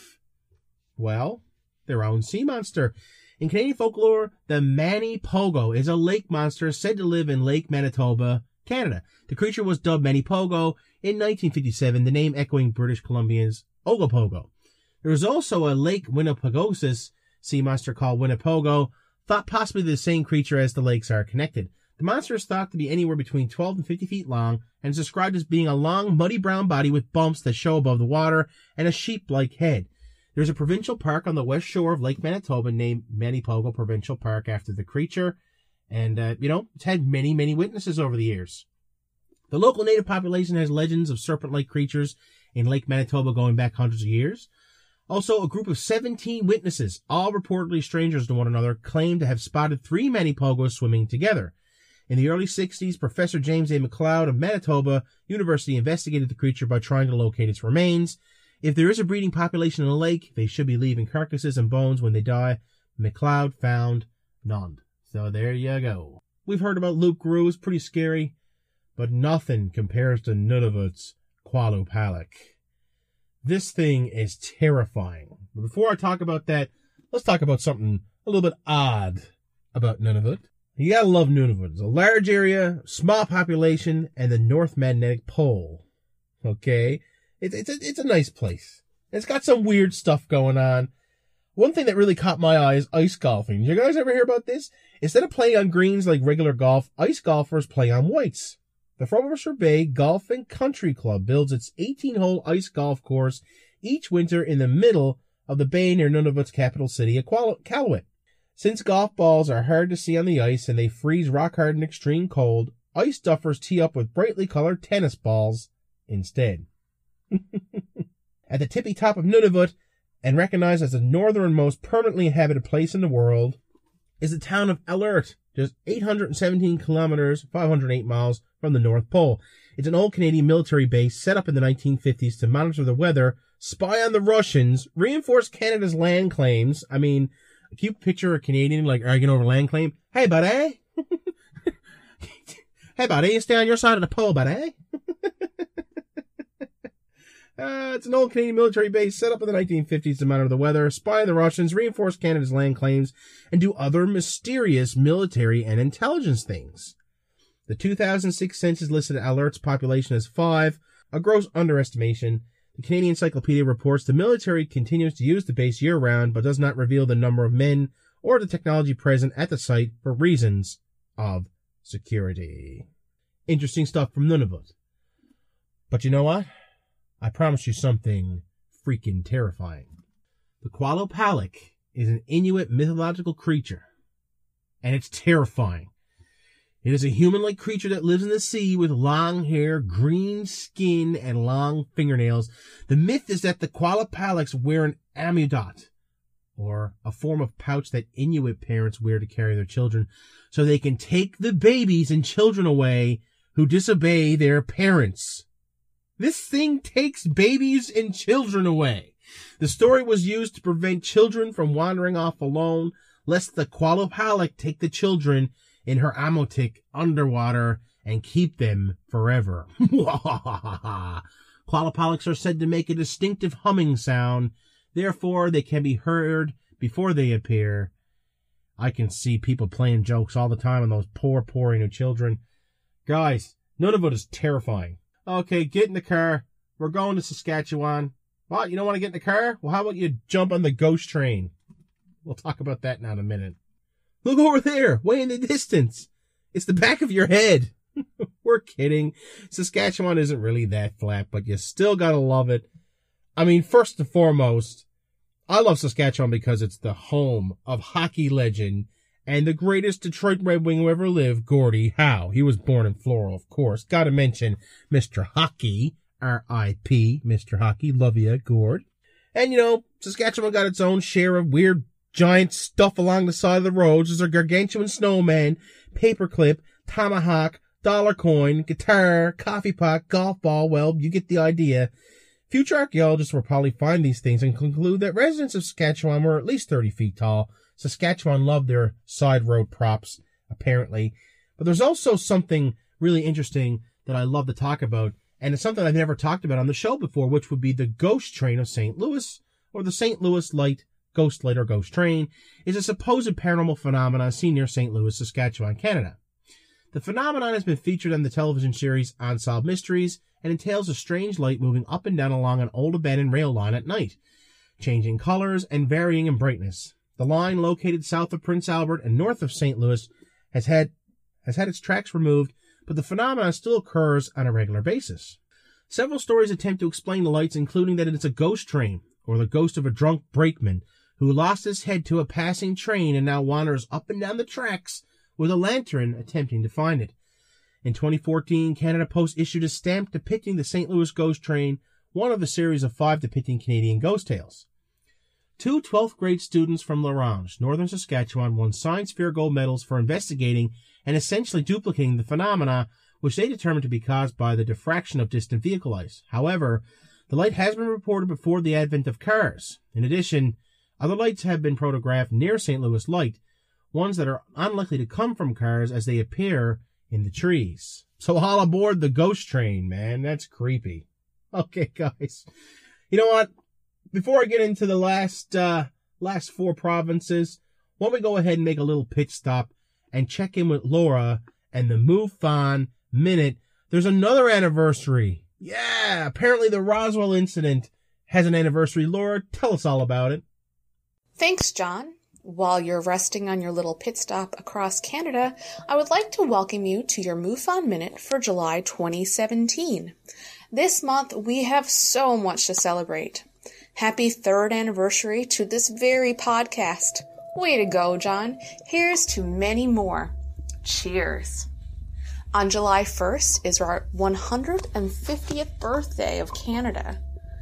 well, their own sea monster. In Canadian folklore, the Manipogo is a lake monster said to live in Lake Manitoba, Canada. The creature was dubbed Manipogo in nineteen fifty-seven, the name echoing British Columbia's Ogopogo. There is also a Lake Winnipegosis sea monster called Winnipogo, thought possibly the same creature as the lakes are connected. The monster is thought to be anywhere between twelve and fifty feet long and is described as being a long, muddy brown body with bumps that show above the water and a sheep-like head. There's a provincial park on the west shore of Lake Manitoba named Manipogo Provincial Park after the creature. And, uh, you know, it's had many, many witnesses over the years. The local native population has legends of serpent-like creatures in Lake Manitoba going back hundreds of years. Also, a group of seventeen witnesses, all reportedly strangers to one another, claim to have spotted three Manipogos swimming together. In the early sixties, Professor James A. McLeod of Manitoba University investigated the creature by trying to locate its remains. If there is a breeding population in the lake, they should be leaving carcasses and bones when they die. McLeod found none. So there you go. We've heard about Loup Garou. It's pretty scary, but nothing compares to Nunavut's Qualupalak. This thing is terrifying. But before I talk about that, let's talk about something a little bit odd about Nunavut. You gotta love Nunavut. It's a large area, small population, and the North Magnetic Pole. Okay? It's, it's, a, it's a nice place. It's got some weird stuff going on. One thing that really caught my eye is ice golfing. Did you guys ever hear about this? Instead of playing on greens like regular golf, ice golfers play on whites. The Frobisher Bay Golf and Country Club builds its eighteen-hole ice golf course each winter in the middle of the bay near Nunavut's capital city of Iqaluit. Since golf balls are hard to see on the ice and they freeze rock-hard in extreme cold, ice duffers tee up with brightly colored tennis balls instead. At the tippy top of Nunavut, and recognized as the northernmost permanently inhabited place in the world, is the town of Alert, just eight hundred seventeen kilometers, five hundred eight miles from the North Pole. It's an old Canadian military base set up in the nineteen fifties to monitor the weather, spy on the Russians, reinforce Canada's land claims. I mean, can you picture a Canadian like arguing over land claim? Hey, buddy. Hey, buddy, you stay on your side of the pole, buddy. Uh, it's an old Canadian military base set up in the nineteen fifties to monitor the weather, spy on the Russians, reinforce Canada's land claims, and do other mysterious military and intelligence things. The two thousand six census listed Alert's population as five, a gross underestimation. The Canadian Encyclopedia reports the military continues to use the base year-round, but does not reveal the number of men or the technology present at the site for reasons of security. Interesting stuff from Nunavut. But you know what? I promise you something freaking terrifying. The Qualupalak is an Inuit mythological creature, and it's terrifying. It is a human-like creature that lives in the sea with long hair, green skin, and long fingernails. The myth is that the Qualupalaks wear an amudot, or a form of pouch that Inuit parents wear to carry their children, so they can take the babies and children away who disobey their parents. This thing takes babies and children away. The story was used to prevent children from wandering off alone, lest the Qualupalak take the children in her amotik underwater and keep them forever. Koala polyps are said to make a distinctive humming sound. Therefore, they can be heard before they appear. I can see people playing jokes all the time on those poor, poor Innu children. Guys, none of it is terrifying. Okay, get in the car. We're going to Saskatchewan. What, you don't want to get in the car? Well, how about you jump on the ghost train? We'll talk about that now in a minute. Look over there, way in the distance. It's the back of your head. We're kidding. Saskatchewan isn't really that flat, but you still gotta love it. I mean, first and foremost, I love Saskatchewan because it's the home of hockey legend and the greatest Detroit Red Wing who ever lived, Gordie Howe. He was born in Floral, of course. Gotta mention Mister Hockey, R I P, Mister Hockey. Love ya, Gord. And, you know, Saskatchewan got its own share of weird giant stuff along the side of the roads. There's a gargantuan snowman, paperclip, tomahawk, dollar coin, guitar, coffee pot, golf ball. Well, you get the idea. Future archaeologists will probably find these things and conclude that residents of Saskatchewan were at least thirty feet tall. Saskatchewan loved their side road props, apparently. But there's also something really interesting that I love to talk about, and it's something I've never talked about on the show before, which would be the ghost train of Saint Louis, or the Saint Louis Light, Ghost Light or Ghost Train, is a supposed paranormal phenomenon seen near Saint Louis, Saskatchewan, Canada. The phenomenon has been featured on the television series Unsolved Mysteries, and entails a strange light moving up and down along an old abandoned rail line at night, changing colors and varying in brightness. The line, located south of Prince Albert and north of Saint Louis, has had has had its tracks removed, but the phenomenon still occurs on a regular basis. Several stories attempt to explain the lights, including that it's a ghost train, or the ghost of a drunk brakeman, who lost his head to a passing train and now wanders up and down the tracks with a lantern attempting to find it. In twenty fourteen, Canada Post issued a stamp depicting the Saint Louis Ghost Train, one of a series of five depicting Canadian ghost tales. Two twelfth grade students from La Ronge, northern Saskatchewan, won Science Fair gold medals for investigating and essentially duplicating the phenomena, which they determined to be caused by the diffraction of distant vehicle lights. However, the light has been reported before the advent of cars. In addition, other lights have been photographed near Saint Louis Light, ones that are unlikely to come from cars as they appear in the trees. So all aboard the ghost train, man. That's creepy. Okay, guys. You know what? Before I get into the last uh, last four provinces, why don't we go ahead and make a little pit stop and check in with Laura and the MUFON Minute. There's another anniversary. Yeah, apparently the Roswell incident has an anniversary. Laura, tell us all about it. Thanks, John. While you're resting on your little pit stop across Canada, I would like to welcome you to your MUFON Minute for July twenty seventeen. This month, we have so much to celebrate. Happy third anniversary to this very podcast. Way to go, John. Here's to many more. Cheers. On July first is our one hundred fiftieth birthday of Canada.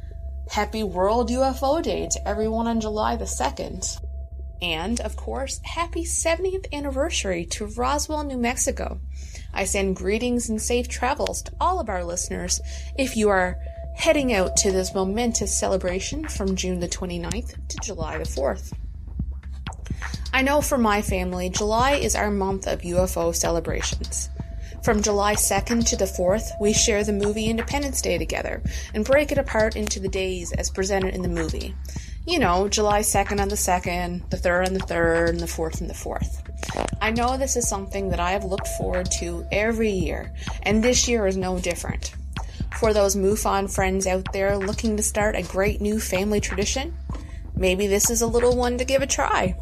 Happy World U F O Day to everyone on July the second. And, of course, happy seventieth anniversary to Roswell, New Mexico. I send greetings and safe travels to all of our listeners if you are heading out to this momentous celebration from June the twenty-ninth to July the fourth. I know for my family, July is our month of U F O celebrations. From July second to the fourth, we share the movie Independence Day together and break it apart into the days as presented in the movie. You know, July second on the second, the third on the third, and the fourth on the fourth. I know this is something that I have looked forward to every year, and this year is no different. For those MUFON friends out there looking to start a great new family tradition, maybe this is a little one to give a try.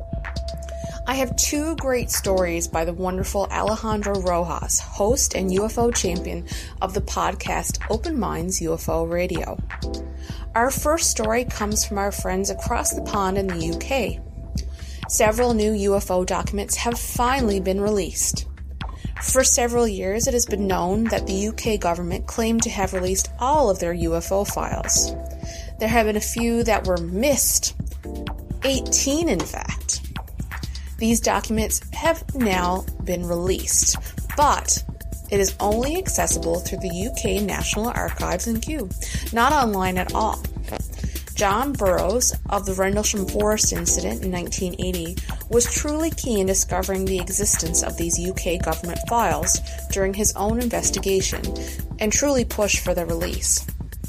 I have two great stories by the wonderful Alejandro Rojas, host and U F O champion of the podcast Open Minds U F O Radio. Our first story comes from our friends across the pond in the U K. Several new U F O documents have finally been released. For several years, it has been known that the U K government claimed to have released all of their U F O files. There have been a few that were missed, eighteen in fact. These documents have now been released, but it is only accessible through the U K National Archives in Kew, not online at all. John Burroughs of the Rendlesham Forest incident in nineteen eighty was truly key in discovering the existence of these U K government files during his own investigation and truly pushed for their release.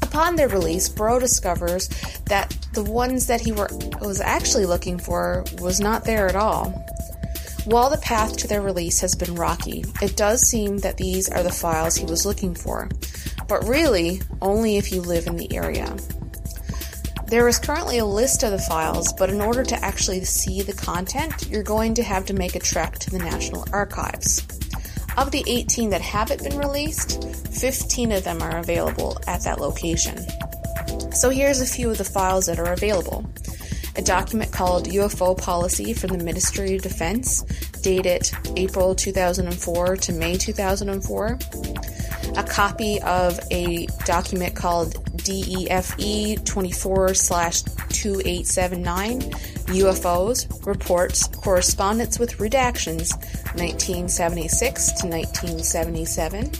Upon their release, Burrow discovers that the ones that he were, was actually looking for was not there at all. While the path to their release has been rocky, it does seem that these are the files he was looking for, but really only if you live in the area. There is currently a list of the files, but in order to actually see the content, you're going to have to make a trek to the National Archives. Of the eighteen that haven't been released, fifteen of them are available at that location. So here's a few of the files that are available. A document called U F O Policy from the Ministry of Defense, dated April two thousand four to May two thousand four. A copy of a document called D E F E twenty-four slash two eight seven nine, U F Os, Reports, Correspondence with Redactions, nineteen seventy-six to nineteen seventy-seven.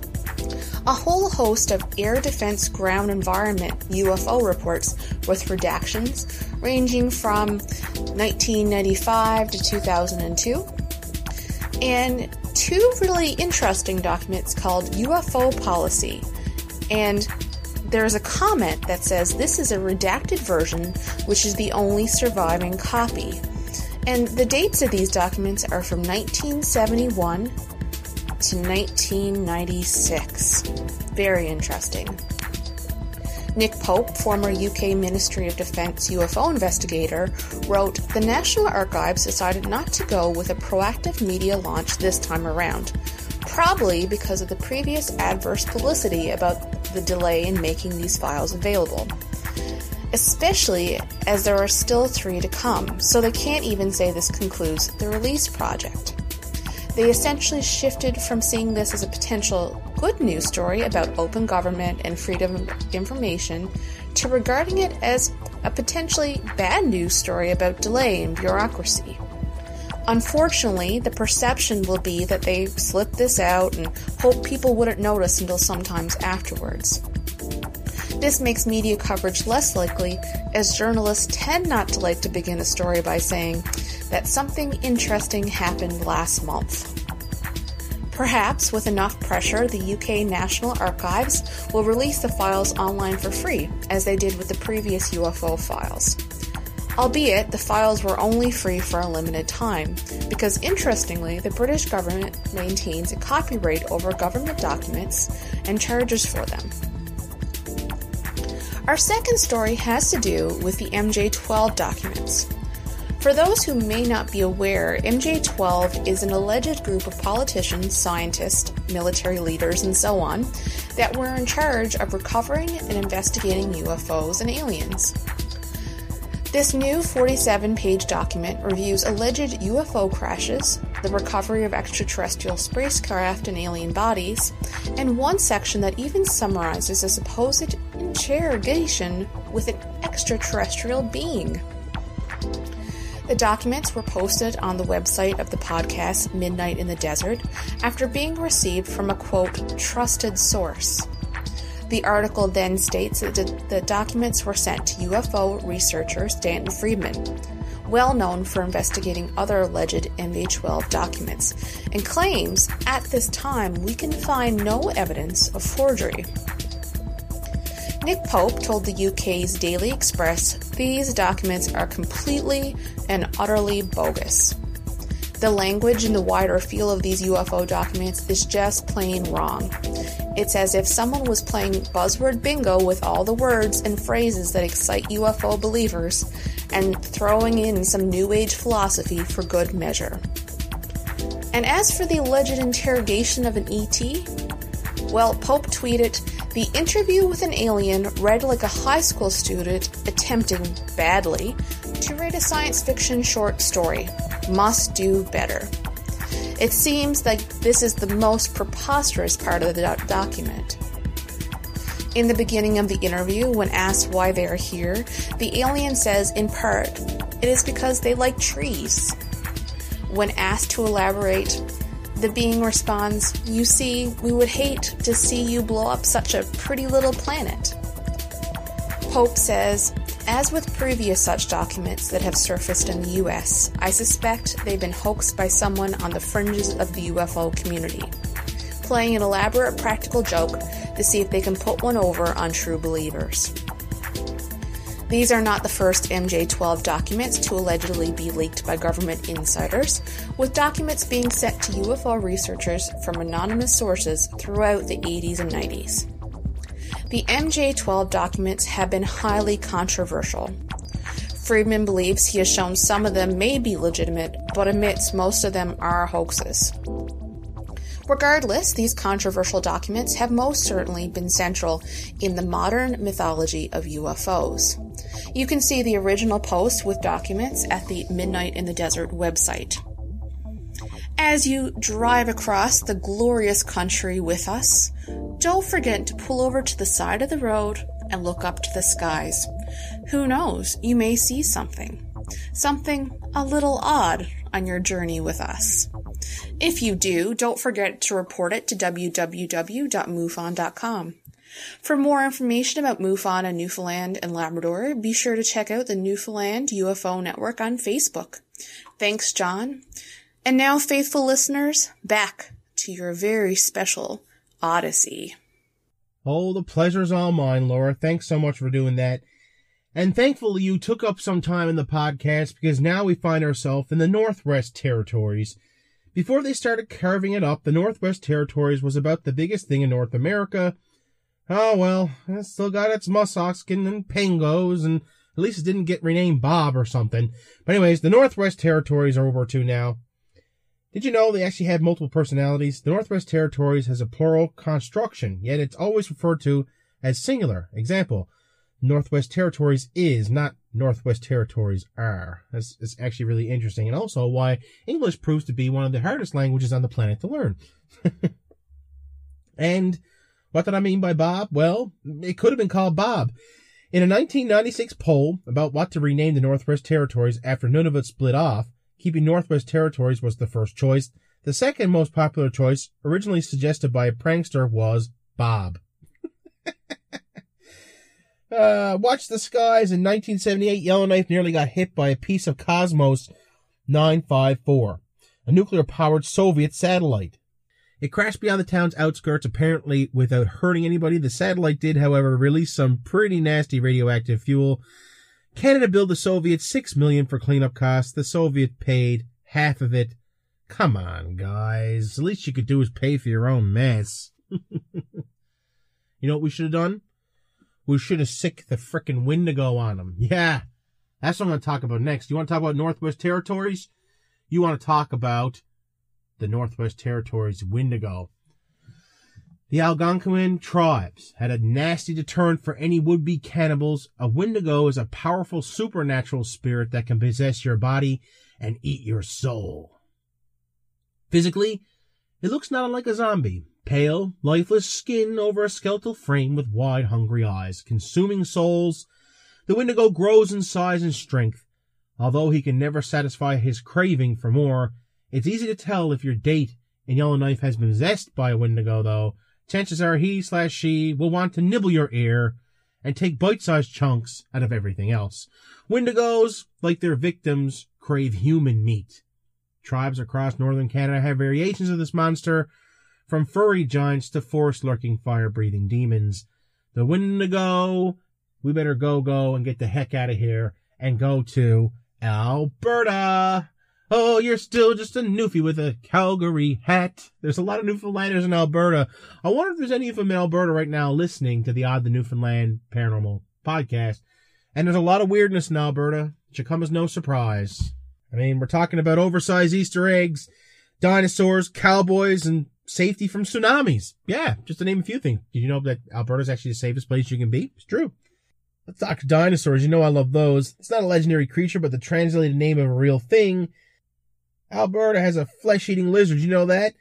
A whole host of air defense ground environment U F O reports with redactions ranging from nineteen ninety-five to two thousand two, and two really interesting documents called U F O Policy, and there's a comment that says this is a redacted version, which is the only surviving copy. And the dates of these documents are from nineteen seventy-one to nineteen ninety-six. Very interesting. Nick Pope, former U K Ministry of Defense U F O investigator, wrote, "The National Archives decided not to go with a proactive media launch this time around, probably because of the previous adverse publicity about the delay in making these files available, especially as there are still three to come, so they can't even say this concludes the release project. They essentially shifted from seeing this as a potential good news story about open government and freedom of information to regarding it as a potentially bad news story about delay and bureaucracy. Unfortunately, the perception will be that they slipped this out and hoped people wouldn't notice until sometimes afterwards. This makes media coverage less likely, as journalists tend not to like to begin a story by saying that something interesting happened last month. Perhaps with enough pressure, the U K National Archives will release the files online for free, as they did with the previous U F O files. Albeit, the files were only free for a limited time, because interestingly, the British government maintains a copyright over government documents and charges for them. Our second story has to do with the M J twelve documents. For those who may not be aware, M J twelve is an alleged group of politicians, scientists, military leaders, and so on that were in charge of recovering and investigating U F Os and aliens. This new forty-seven page document reviews alleged U F O crashes, the recovery of extraterrestrial spacecraft and alien bodies, and one section that even summarizes a supposed interrogation with an extraterrestrial being. The documents were posted on the website of the podcast Midnight in the Desert after being received from a, quote, trusted source. The article then states that the documents were sent to U F O researcher Stanton Friedman, well known for investigating other alleged M J twelve documents, and claims, at this time, we can find no evidence of forgery. Nick Pope told the U K's Daily Express these documents are completely and utterly bogus. The language and the wider feel of these U F O documents is just plain wrong. It's as if someone was playing buzzword bingo with all the words and phrases that excite U F O believers and throwing in some New Age philosophy for good measure. And as for the alleged interrogation of an E T, well, Pope tweeted, "The interview with an alien read like a high school student attempting, badly, to write a science fiction short story. Must do better." It seems like this is the most preposterous part of the do- document. In the beginning of the interview, when asked why they are here, the alien says, in part, it is because they like trees. When asked to elaborate, the being responds, "You see, we would hate to see you blow up such a pretty little planet." Pope says, "As with previous such documents that have surfaced in the U S, I suspect they've been hoaxed by someone on the fringes of the U F O community, playing an elaborate practical joke to see if they can put one over on true believers. These are not the first M J twelve documents to allegedly be leaked by government insiders, with documents being sent to U F O researchers from anonymous sources throughout the eighties and nineties. The M J twelve documents have been highly controversial. Friedman believes he has shown some of them may be legitimate, but admits most of them are hoaxes. Regardless, these controversial documents have most certainly been central in the modern mythology of U F Os. You can see the original post with documents at the Midnight in the Desert website. As you drive across the glorious country with us, don't forget to pull over to the side of the road and look up to the skies. Who knows, you may see something. Something a little odd on your journey with us. If you do, don't forget to report it to w w w dot mufon dot com. For more information about MUFON and Newfoundland and Labrador, be sure to check out the Newfoundland U F O Network on Facebook. Thanks, John. And now, faithful listeners, back to your very special Odyssey. Oh, the pleasure's all mine, Laura. Thanks so much for doing that. And thankfully you took up some time in the podcast, because now we find ourselves in the Northwest Territories. Before they started carving it up, the Northwest Territories was about the biggest thing in North America. Oh, well, it still got its Mussoxkin and Pangos, and at least it didn't get renamed Bob or something. But anyways, the Northwest Territories are over to now. Did you know they actually have multiple personalities? The Northwest Territories has a plural construction, yet it's always referred to as singular. Example, Northwest Territories is, not Northwest Territories are. That's, that's actually really interesting, and also why English proves to be one of the hardest languages on the planet to learn. And what did I mean by Bob? Well, it could have been called Bob. In a nineteen ninety-six poll about what to rename the Northwest Territories after Nunavut split off, keeping Northwest Territories was the first choice. The second most popular choice, originally suggested by a prankster, was Bob. uh, Watch the Skies in nineteen seventy-eight, Yellowknife nearly got hit by a piece of Cosmos nine five four, a nuclear-powered Soviet satellite. It crashed beyond the town's outskirts, apparently without hurting anybody. The satellite did, however, release some pretty nasty radioactive fuel. Canada billed the Soviets six million dollars for cleanup costs. The Soviet paid half of it. Come on, guys. The least you could do is pay for your own mess. You know what we should have done? We should have sicked the frickin' Wendigo on them. Yeah, that's what I'm going to talk about next. You want to talk about Northwest Territories? You want to talk about the Northwest Territories Wendigo. The Algonquin tribes had a nasty deterrent for any would-be cannibals. A Wendigo is a powerful supernatural spirit that can possess your body and eat your soul. Physically, it looks not unlike a zombie. Pale, lifeless skin over a skeletal frame with wide, hungry eyes, consuming souls. The Wendigo grows in size and strength. Although he can never satisfy his craving for more, it's easy to tell if your date in Yellowknife has been possessed by a Wendigo, though. Chances are he slash she will want to nibble your ear and take bite-sized chunks out of everything else. Wendigos, like their victims, crave human meat. Tribes across northern Canada have variations of this monster, from furry giants to forest-lurking, fire-breathing demons. The Wendigo, we better go, go, and get the heck out of here and go to Alberta. Oh, you're still just a Newfie with a Calgary hat. There's a lot of Newfoundlanders in Alberta. I wonder if there's any of them in Alberta right now listening to the Odd the Newfoundland Paranormal podcast. And there's a lot of weirdness in Alberta. It should come as no surprise. I mean, we're talking about oversized Easter eggs, dinosaurs, cowboys, and safety from tsunamis. Yeah, just to name a few things. Did you know that Alberta's actually the safest place you can be? It's true. Let's talk dinosaurs. You know I love those. It's not a legendary creature, but the translated name of a real thing. Alberta has a flesh-eating lizard. You know that?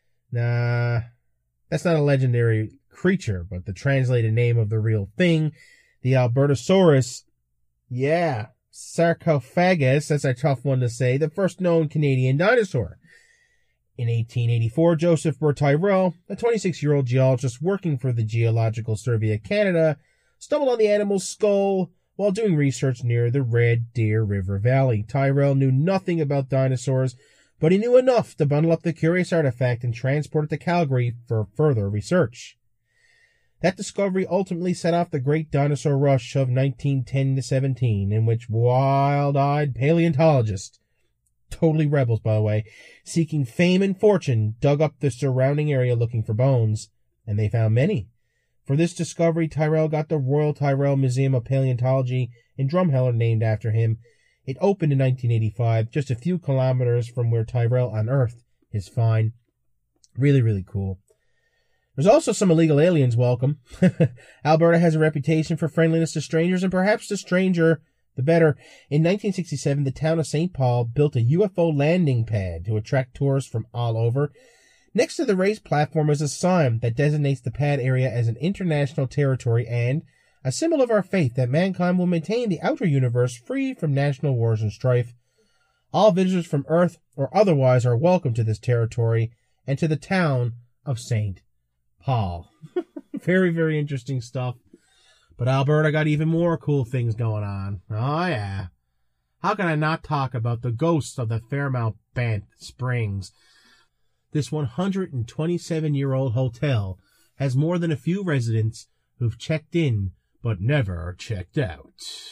Nah, that's not a legendary creature, but the translated name of the real thing, the Albertosaurus. Yeah, Sarcophagus, that's a tough one to say, the first known Canadian dinosaur. In eighteen eighty-four, Joseph Burr Tyrrell, a twenty-six-year-old geologist working for the Geological Survey of Canada, stumbled on the animal's skull while doing research near the Red Deer River Valley. Tyrrell knew nothing about dinosaurs, but he knew enough to bundle up the curious artifact and transport it to Calgary for further research. That discovery ultimately set off the great dinosaur rush of nineteen ten to seventeen, in which wild-eyed paleontologists, totally rebels by the way, seeking fame and fortune, dug up the surrounding area looking for bones, and they found many. For this discovery, Tyrrell got the Royal Tyrrell Museum of Paleontology in Drumheller named after him. It opened in nineteen eighty-five, just a few kilometers from where Tyrrell unearthed his find. Really, really cool. There's also some illegal aliens welcome. Alberta has a reputation for friendliness to strangers, and perhaps the stranger, the better. In nineteen sixty-seven, the town of Saint Paul built a U F O landing pad to attract tourists from all over. Next to the raised platform is a sign that designates the pad area as an international territory and a symbol of our faith that mankind will maintain the outer universe free from national wars and strife. All visitors from Earth or otherwise are welcome to this territory and to the town of Saint Paul. Very, very interesting stuff. But Alberta got even more cool things going on. Oh, yeah. How can I not talk about the ghosts of the Fairmount Banff Springs? This one hundred twenty-seven-year-old hotel has more than a few residents who've checked in but never checked out.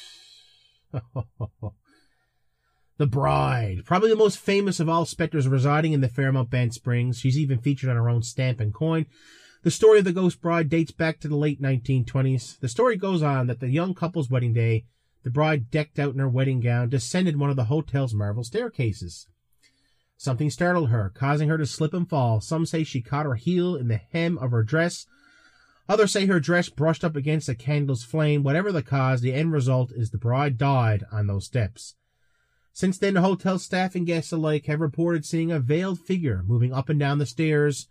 The Bride, probably the most famous of all specters residing in the Fairmount Banff Springs. She's even featured on her own stamp and coin. The story of the Ghost Bride dates back to the late nineteen twenties. The story goes on that the young couple's wedding day, the bride, decked out in her wedding gown, descended one of the hotel's marble staircases. Something startled her, causing her to slip and fall. Some say she caught her heel in the hem of her dress. Others say her dress brushed up against a candle's flame. Whatever the cause, the end result is the bride died on those steps. Since then, the hotel staff and guests alike have reported seeing a veiled figure moving up and down the stairs,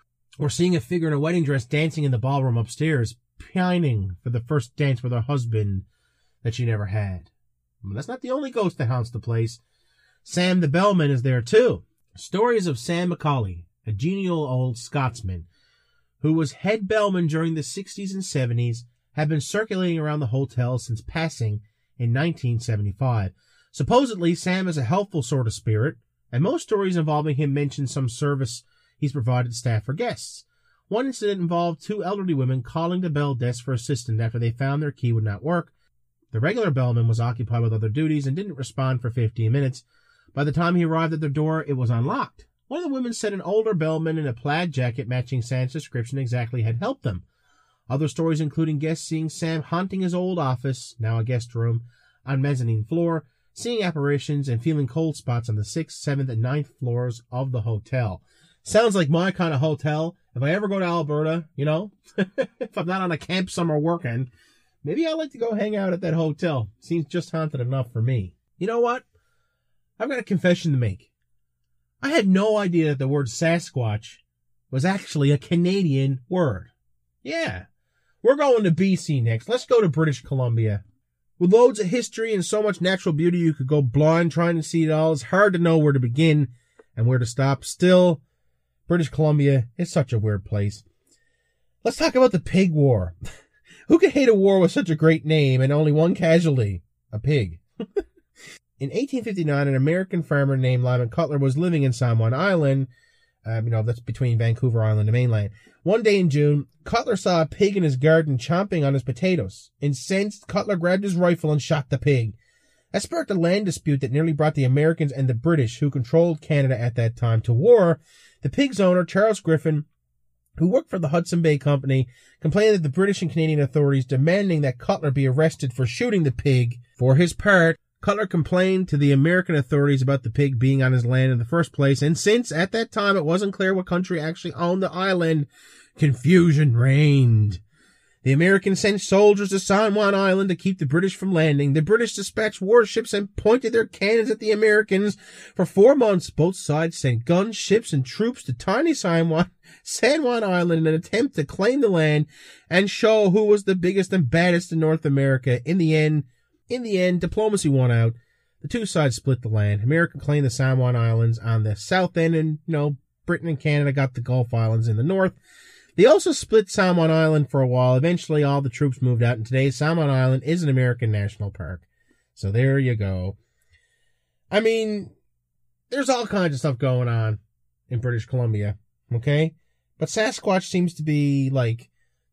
or seeing a figure in a wedding dress dancing in the ballroom upstairs, pining for the first dance with her husband that she never had. But that's not the only ghost that haunts the place. Sam the Bellman is there too. Stories of Sam Macaulay, a genial old Scotsman, who was head bellman during the sixties and seventies, have been circulating around the hotel since passing in nineteen seventy-five. Supposedly, Sam is a helpful sort of spirit, and most stories involving him mention some service he's provided staff or guests. One incident involved two elderly women calling the bell desk for assistance after they found their key would not work. The regular bellman was occupied with other duties and didn't respond for fifteen minutes. By the time he arrived at their door, it was unlocked. One of the women said an older bellman in a plaid jacket matching Sam's description exactly had helped them. Other stories including guests seeing Sam haunting his old office, now a guest room, on mezzanine floor, seeing apparitions and feeling cold spots on the sixth, seventh, and ninth floors of the hotel. Sounds like my kind of hotel. If I ever go to Alberta, you know, if I'm not on a camp somewhere working, maybe I'd like to go hang out at that hotel. Seems just haunted enough for me. You know what? I've got a confession to make. I had no idea that the word Sasquatch was actually a Canadian word. Yeah. We're going to B C next. Let's go to British Columbia. With loads of history and so much natural beauty you could go blind trying to see it all, it's hard to know where to begin and where to stop. Still, British Columbia is such a weird place. Let's talk about the pig war. Who could hate a war with such a great name and only one casualty? A pig. In eighteen fifty-nine, an American farmer named Lyman Cutler was living in San Juan Island. Um, you know, that's between Vancouver Island and mainland. One day in June, Cutler saw a pig in his garden chomping on his potatoes. Incensed, Cutler grabbed his rifle and shot the pig. That sparked a land dispute that nearly brought the Americans and the British, who controlled Canada at that time, to war. The pig's owner, Charles Griffin, who worked for the Hudson Bay Company, complained that the British and Canadian authorities demanding that Cutler be arrested for shooting the pig. For his part, Cutler complained to the American authorities about the pig being on his land in the first place, and since at that time it wasn't clear what country actually owned the island, confusion reigned. The Americans sent soldiers to San Juan Island to keep the British from landing. The British dispatched warships and pointed their cannons at the Americans. For four months, both sides sent guns, ships, and troops to tiny San Juan, San Juan Island in an attempt to claim the land and show who was the biggest and baddest in North America. In the end, In the end, diplomacy won out. The two sides split the land. America claimed the San Juan Islands on the south end, and, you know, Britain and Canada got the Gulf Islands in the north. They also split San Juan Island for a while. Eventually, all the troops moved out, and today San Juan Island is an American national park. So there you go. I mean, there's all kinds of stuff going on in British Columbia, okay? But Sasquatch seems to be, like,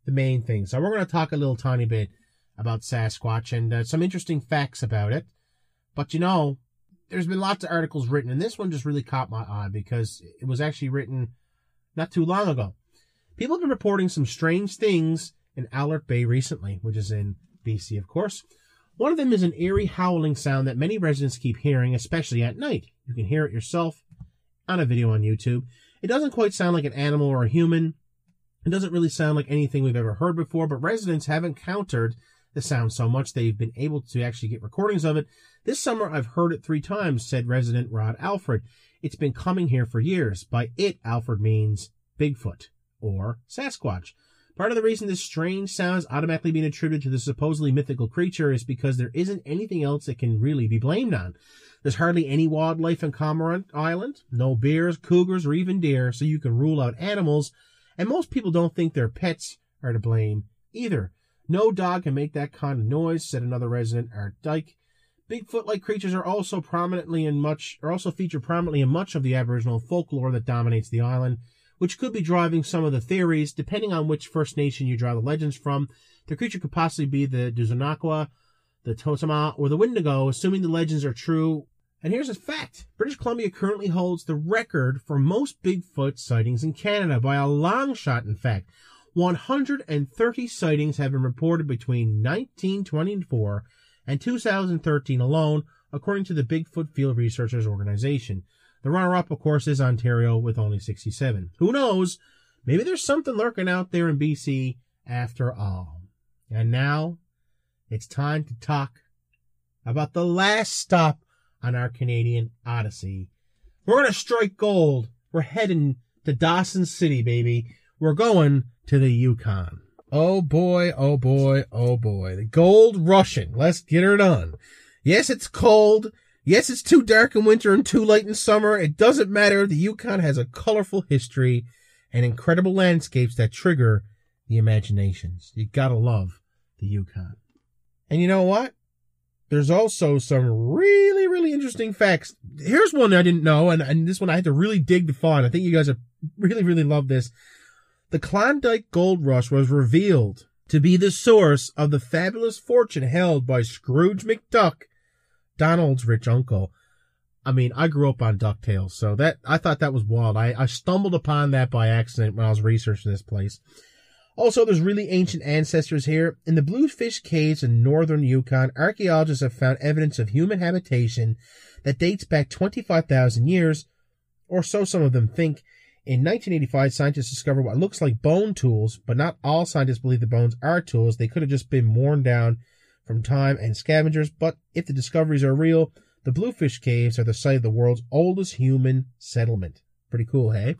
the main thing. So we're going to talk a little tiny bit about Sasquatch and uh, some interesting facts about it. But you know, there's been lots of articles written, and this one just really caught my eye because it was actually written not too long ago. People have been reporting some strange things in Alert Bay recently, which is in B C, of course. One of them is an eerie howling sound that many residents keep hearing, especially at night. You can hear it yourself on a video on YouTube. It doesn't quite sound like an animal or a human. It doesn't really sound like anything we've ever heard before, but residents have encountered the sound so much they've been able to actually get recordings of it. This summer I've heard it three times, said resident Rod Alfred. It's been coming here for years. By it, Alfred means Bigfoot or Sasquatch. Part of the reason this strange sound is automatically being attributed to the supposedly mythical creature is because there isn't anything else it can really be blamed on. There's hardly any wildlife in Cormorant Island, no bears, cougars, or even deer, so you can rule out animals, and most people don't think their pets are to blame either. No dog can make that kind of noise, said another resident, Art Dyke. Bigfoot-like creatures are also prominently in much, are also featured prominently in much of the Aboriginal folklore that dominates the island, which could be driving some of the theories. Depending on which First Nation you draw the legends from, the creature could possibly be the Duzanaqua, the Totama, or the Wendigo, assuming the legends are true. And here's a fact. British Columbia currently holds the record for most Bigfoot sightings in Canada, by a long shot, in fact. one hundred thirty sightings have been reported between nineteen twenty-four and two thousand thirteen alone, according to the Bigfoot Field Researchers Organization. The runner-up, of course, is Ontario with only sixty-seven. Who knows? Maybe there's something lurking out there in B C after all. And now, it's time to talk about the last stop on our Canadian Odyssey. We're going to strike gold. We're heading to Dawson City, baby. We're going to the Yukon. Oh boy, oh boy, oh boy. The gold rushing. Let's get her done. Yes, it's cold. Yes, it's too dark in winter and too light in summer. It doesn't matter. The Yukon has a colorful history and incredible landscapes that trigger the imaginations. You gotta love the Yukon. And you know what? There's also some really, really interesting facts. Here's one I didn't know, and, and this one I had to really dig to find. I think you guys are really, really love this. The Klondike Gold Rush was revealed to be the source of the fabulous fortune held by Scrooge McDuck, Donald's rich uncle. I mean, I grew up on DuckTales, so that I thought that was wild. I, I stumbled upon that by accident when I was researching this place. Also, there's really ancient ancestors here. In the Bluefish Caves in northern Yukon, archaeologists have found evidence of human habitation that dates back twenty-five thousand years, or so some of them think. In nineteen eighty-five, scientists discovered what looks like bone tools, but not all scientists believe the bones are tools. They could have just been worn down from time and scavengers, but if the discoveries are real, the Bluefish Caves are the site of the world's oldest human settlement. Pretty cool, hey?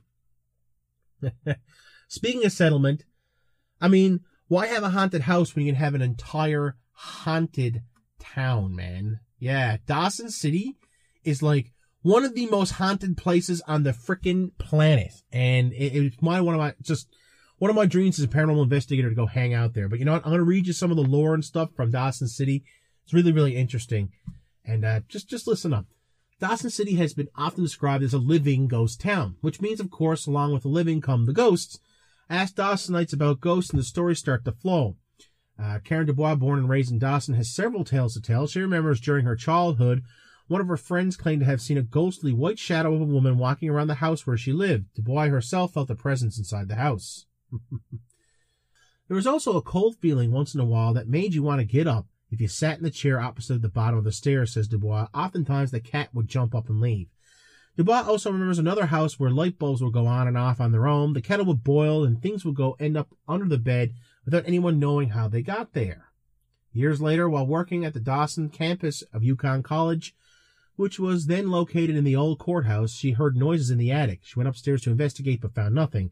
Speaking of settlement, I mean, why have a haunted house when you can have an entire haunted town, man? Yeah, Dawson City is like one of the most haunted places on the frickin' planet. And it, it's my, one of my, just, one of my dreams as a paranormal investigator to go hang out there. But you know what? I'm going to read you some of the lore and stuff from Dawson City. It's really, really interesting. And, uh, just, just listen up. Dawson City has been often described as a living ghost town, which means, of course, along with the living come the ghosts. Ask Dawsonites about ghosts and the stories start to flow. Uh, Karen Dubois, born and raised in Dawson, has several tales to tell. She remembers during her childhood, one of her friends claimed to have seen a ghostly white shadow of a woman walking around the house where she lived. Dubois herself felt a presence inside the house. There was also a cold feeling once in a while that made you want to get up if you sat in the chair opposite the bottom of the stairs, says Dubois. Oftentimes the cat would jump up and leave. Dubois also remembers another house where light bulbs would go on and off on their own, the kettle would boil, and things would go end up under the bed without anyone knowing how they got there. Years later, while working at the Dawson campus of Yukon College, which was then located in the old courthouse, she heard noises in the attic. She went upstairs to investigate but found nothing.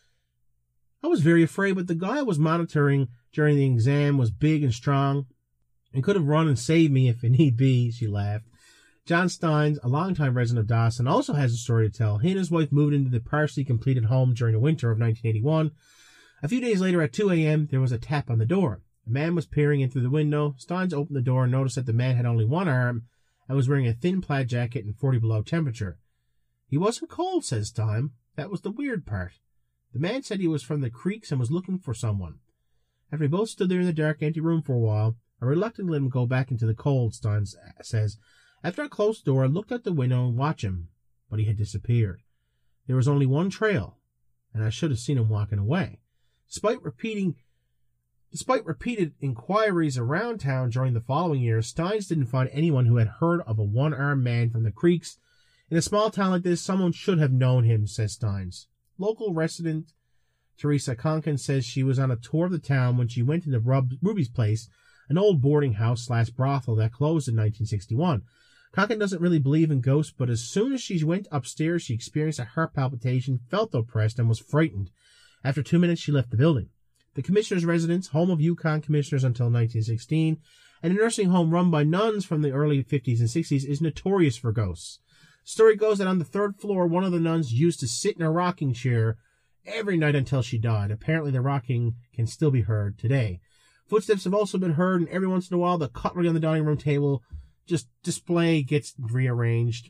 I was very afraid, but the guy I was monitoring during the exam was big and strong and could have run and saved me if need be, she laughed. John Steins, a longtime resident of Dawson, also has a story to tell. He and his wife moved into the partially completed home during the winter of nineteen eighty-one. A few days later at two a.m., there was a tap on the door. A man was peering in through the window. Steins opened the door and noticed that the man had only one arm and was wearing a thin plaid jacket in forty below temperature. He wasn't cold, says Stein. That was the weird part. The man said he was from the creeks and was looking for someone. After we both stood there in the dark, empty room for a while, I reluctantly let him go back into the cold, Stein says. After I closed the door, I looked out the window and watched him, but he had disappeared. There was only one trail, and I should have seen him walking away. Despite repeating, despite repeated inquiries around town during the following years, Steins didn't find anyone who had heard of a one-armed man from the creeks. In a small town like this, someone should have known him, says Steins. Local resident Teresa Conkin says she was on a tour of the town when she went into Rub- Ruby's place, an old boarding house slash brothel that closed in nineteen sixty-one. Conkin doesn't really believe in ghosts, but as soon as she went upstairs, she experienced a heart palpitation, felt oppressed, and was frightened. After two minutes, she left the building. The commissioner's residence, home of Yukon commissioners until nineteen sixteen, and a nursing home run by nuns from the early fifties and sixties, is notorious for ghosts. Story goes that on the third floor, one of the nuns used to sit in a rocking chair every night until she died. Apparently, the rocking can still be heard today. Footsteps have also been heard, and every once in a while, the cutlery on the dining room table just display gets rearranged.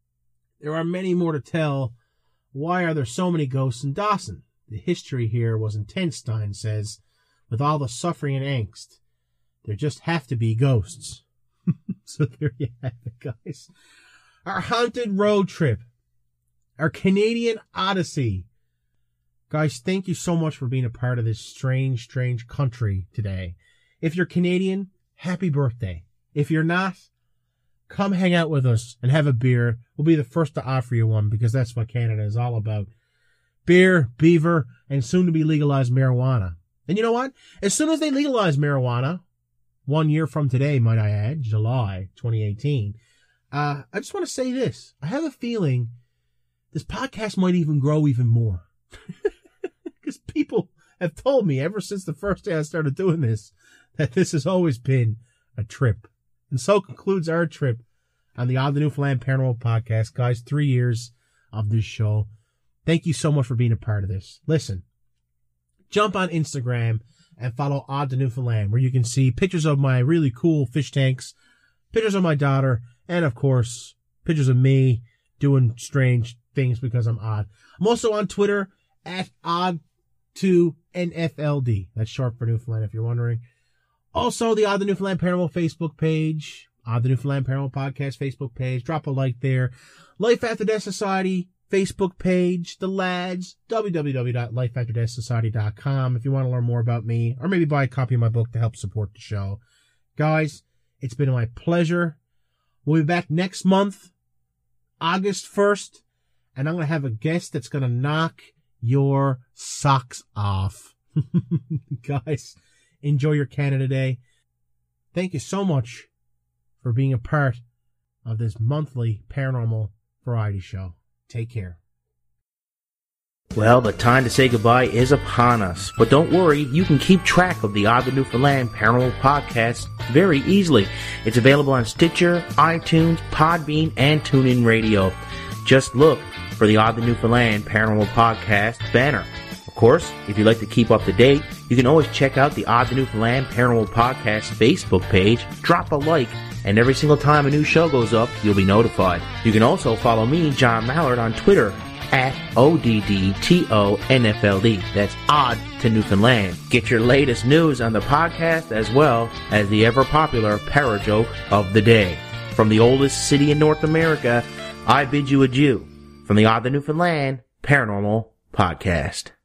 There are many more to tell. Why are there so many ghosts in Dawson? The history here was intense, Stein says, with all the suffering and angst. There just have to be ghosts. So there you have it, guys. Our haunted road trip. Our Canadian Odyssey. Guys, thank you so much for being a part of this strange, strange country today. If you're Canadian, happy birthday. If you're not, come hang out with us and have a beer. We'll be the first to offer you one because that's what Canada is all about. Beer, beaver, and soon to be legalized marijuana. And you know what? As soon as they legalize marijuana, one year from today, might I add, July twenty eighteen, uh, I just want to say this. I have a feeling this podcast might even grow even more. Because people have told me ever since the first day I started doing this that this has always been a trip. And so concludes our trip on the Odd the Newfoundland Paranormal Podcast. Guys, three years of this show. Thank you so much for being a part of this. Listen, jump on Instagram and follow Odd the Newfoundland, where you can see pictures of my really cool fish tanks, pictures of my daughter, and of course, pictures of me doing strange things because I'm odd. I'm also on Twitter at odd two N F L D. That's short for Newfoundland, if you're wondering. Also, the Odd the Newfoundland Paranormal Facebook page, Odd the Newfoundland Paranormal Podcast Facebook page. Drop a like there. Life After Death Society Facebook page. The Lads, w w w dot life after death society dot com if you want to learn more about me, or maybe buy a copy of my book to help support the show. Guys, it's been my pleasure. We'll be back next month, August first, and I'm going to have a guest that's going to knock your socks off. Guys, enjoy your Canada Day. Thank you so much for being a part of this monthly paranormal variety show. Take care. Well, the time to say goodbye is upon us. But don't worry, you can keep track of the Odd the Newfoundland Paranormal Podcast very easily. It's available on Stitcher, iTunes, Podbean, and TuneIn Radio. Just look for the Odd the Newfoundland Paranormal Podcast banner. Of course, if you'd like to keep up to date, you can always check out the Odd the Newfoundland Paranormal Podcast Facebook page, drop a like, and every single time a new show goes up, you'll be notified. You can also follow me, John Mallard, on Twitter at O D D T O N F L D. That's Odd to Newfoundland. Get your latest news on the podcast as well as the ever-popular Parajoke of the Day. From the oldest city in North America, I bid you adieu from the Odd the Newfoundland Paranormal Podcast.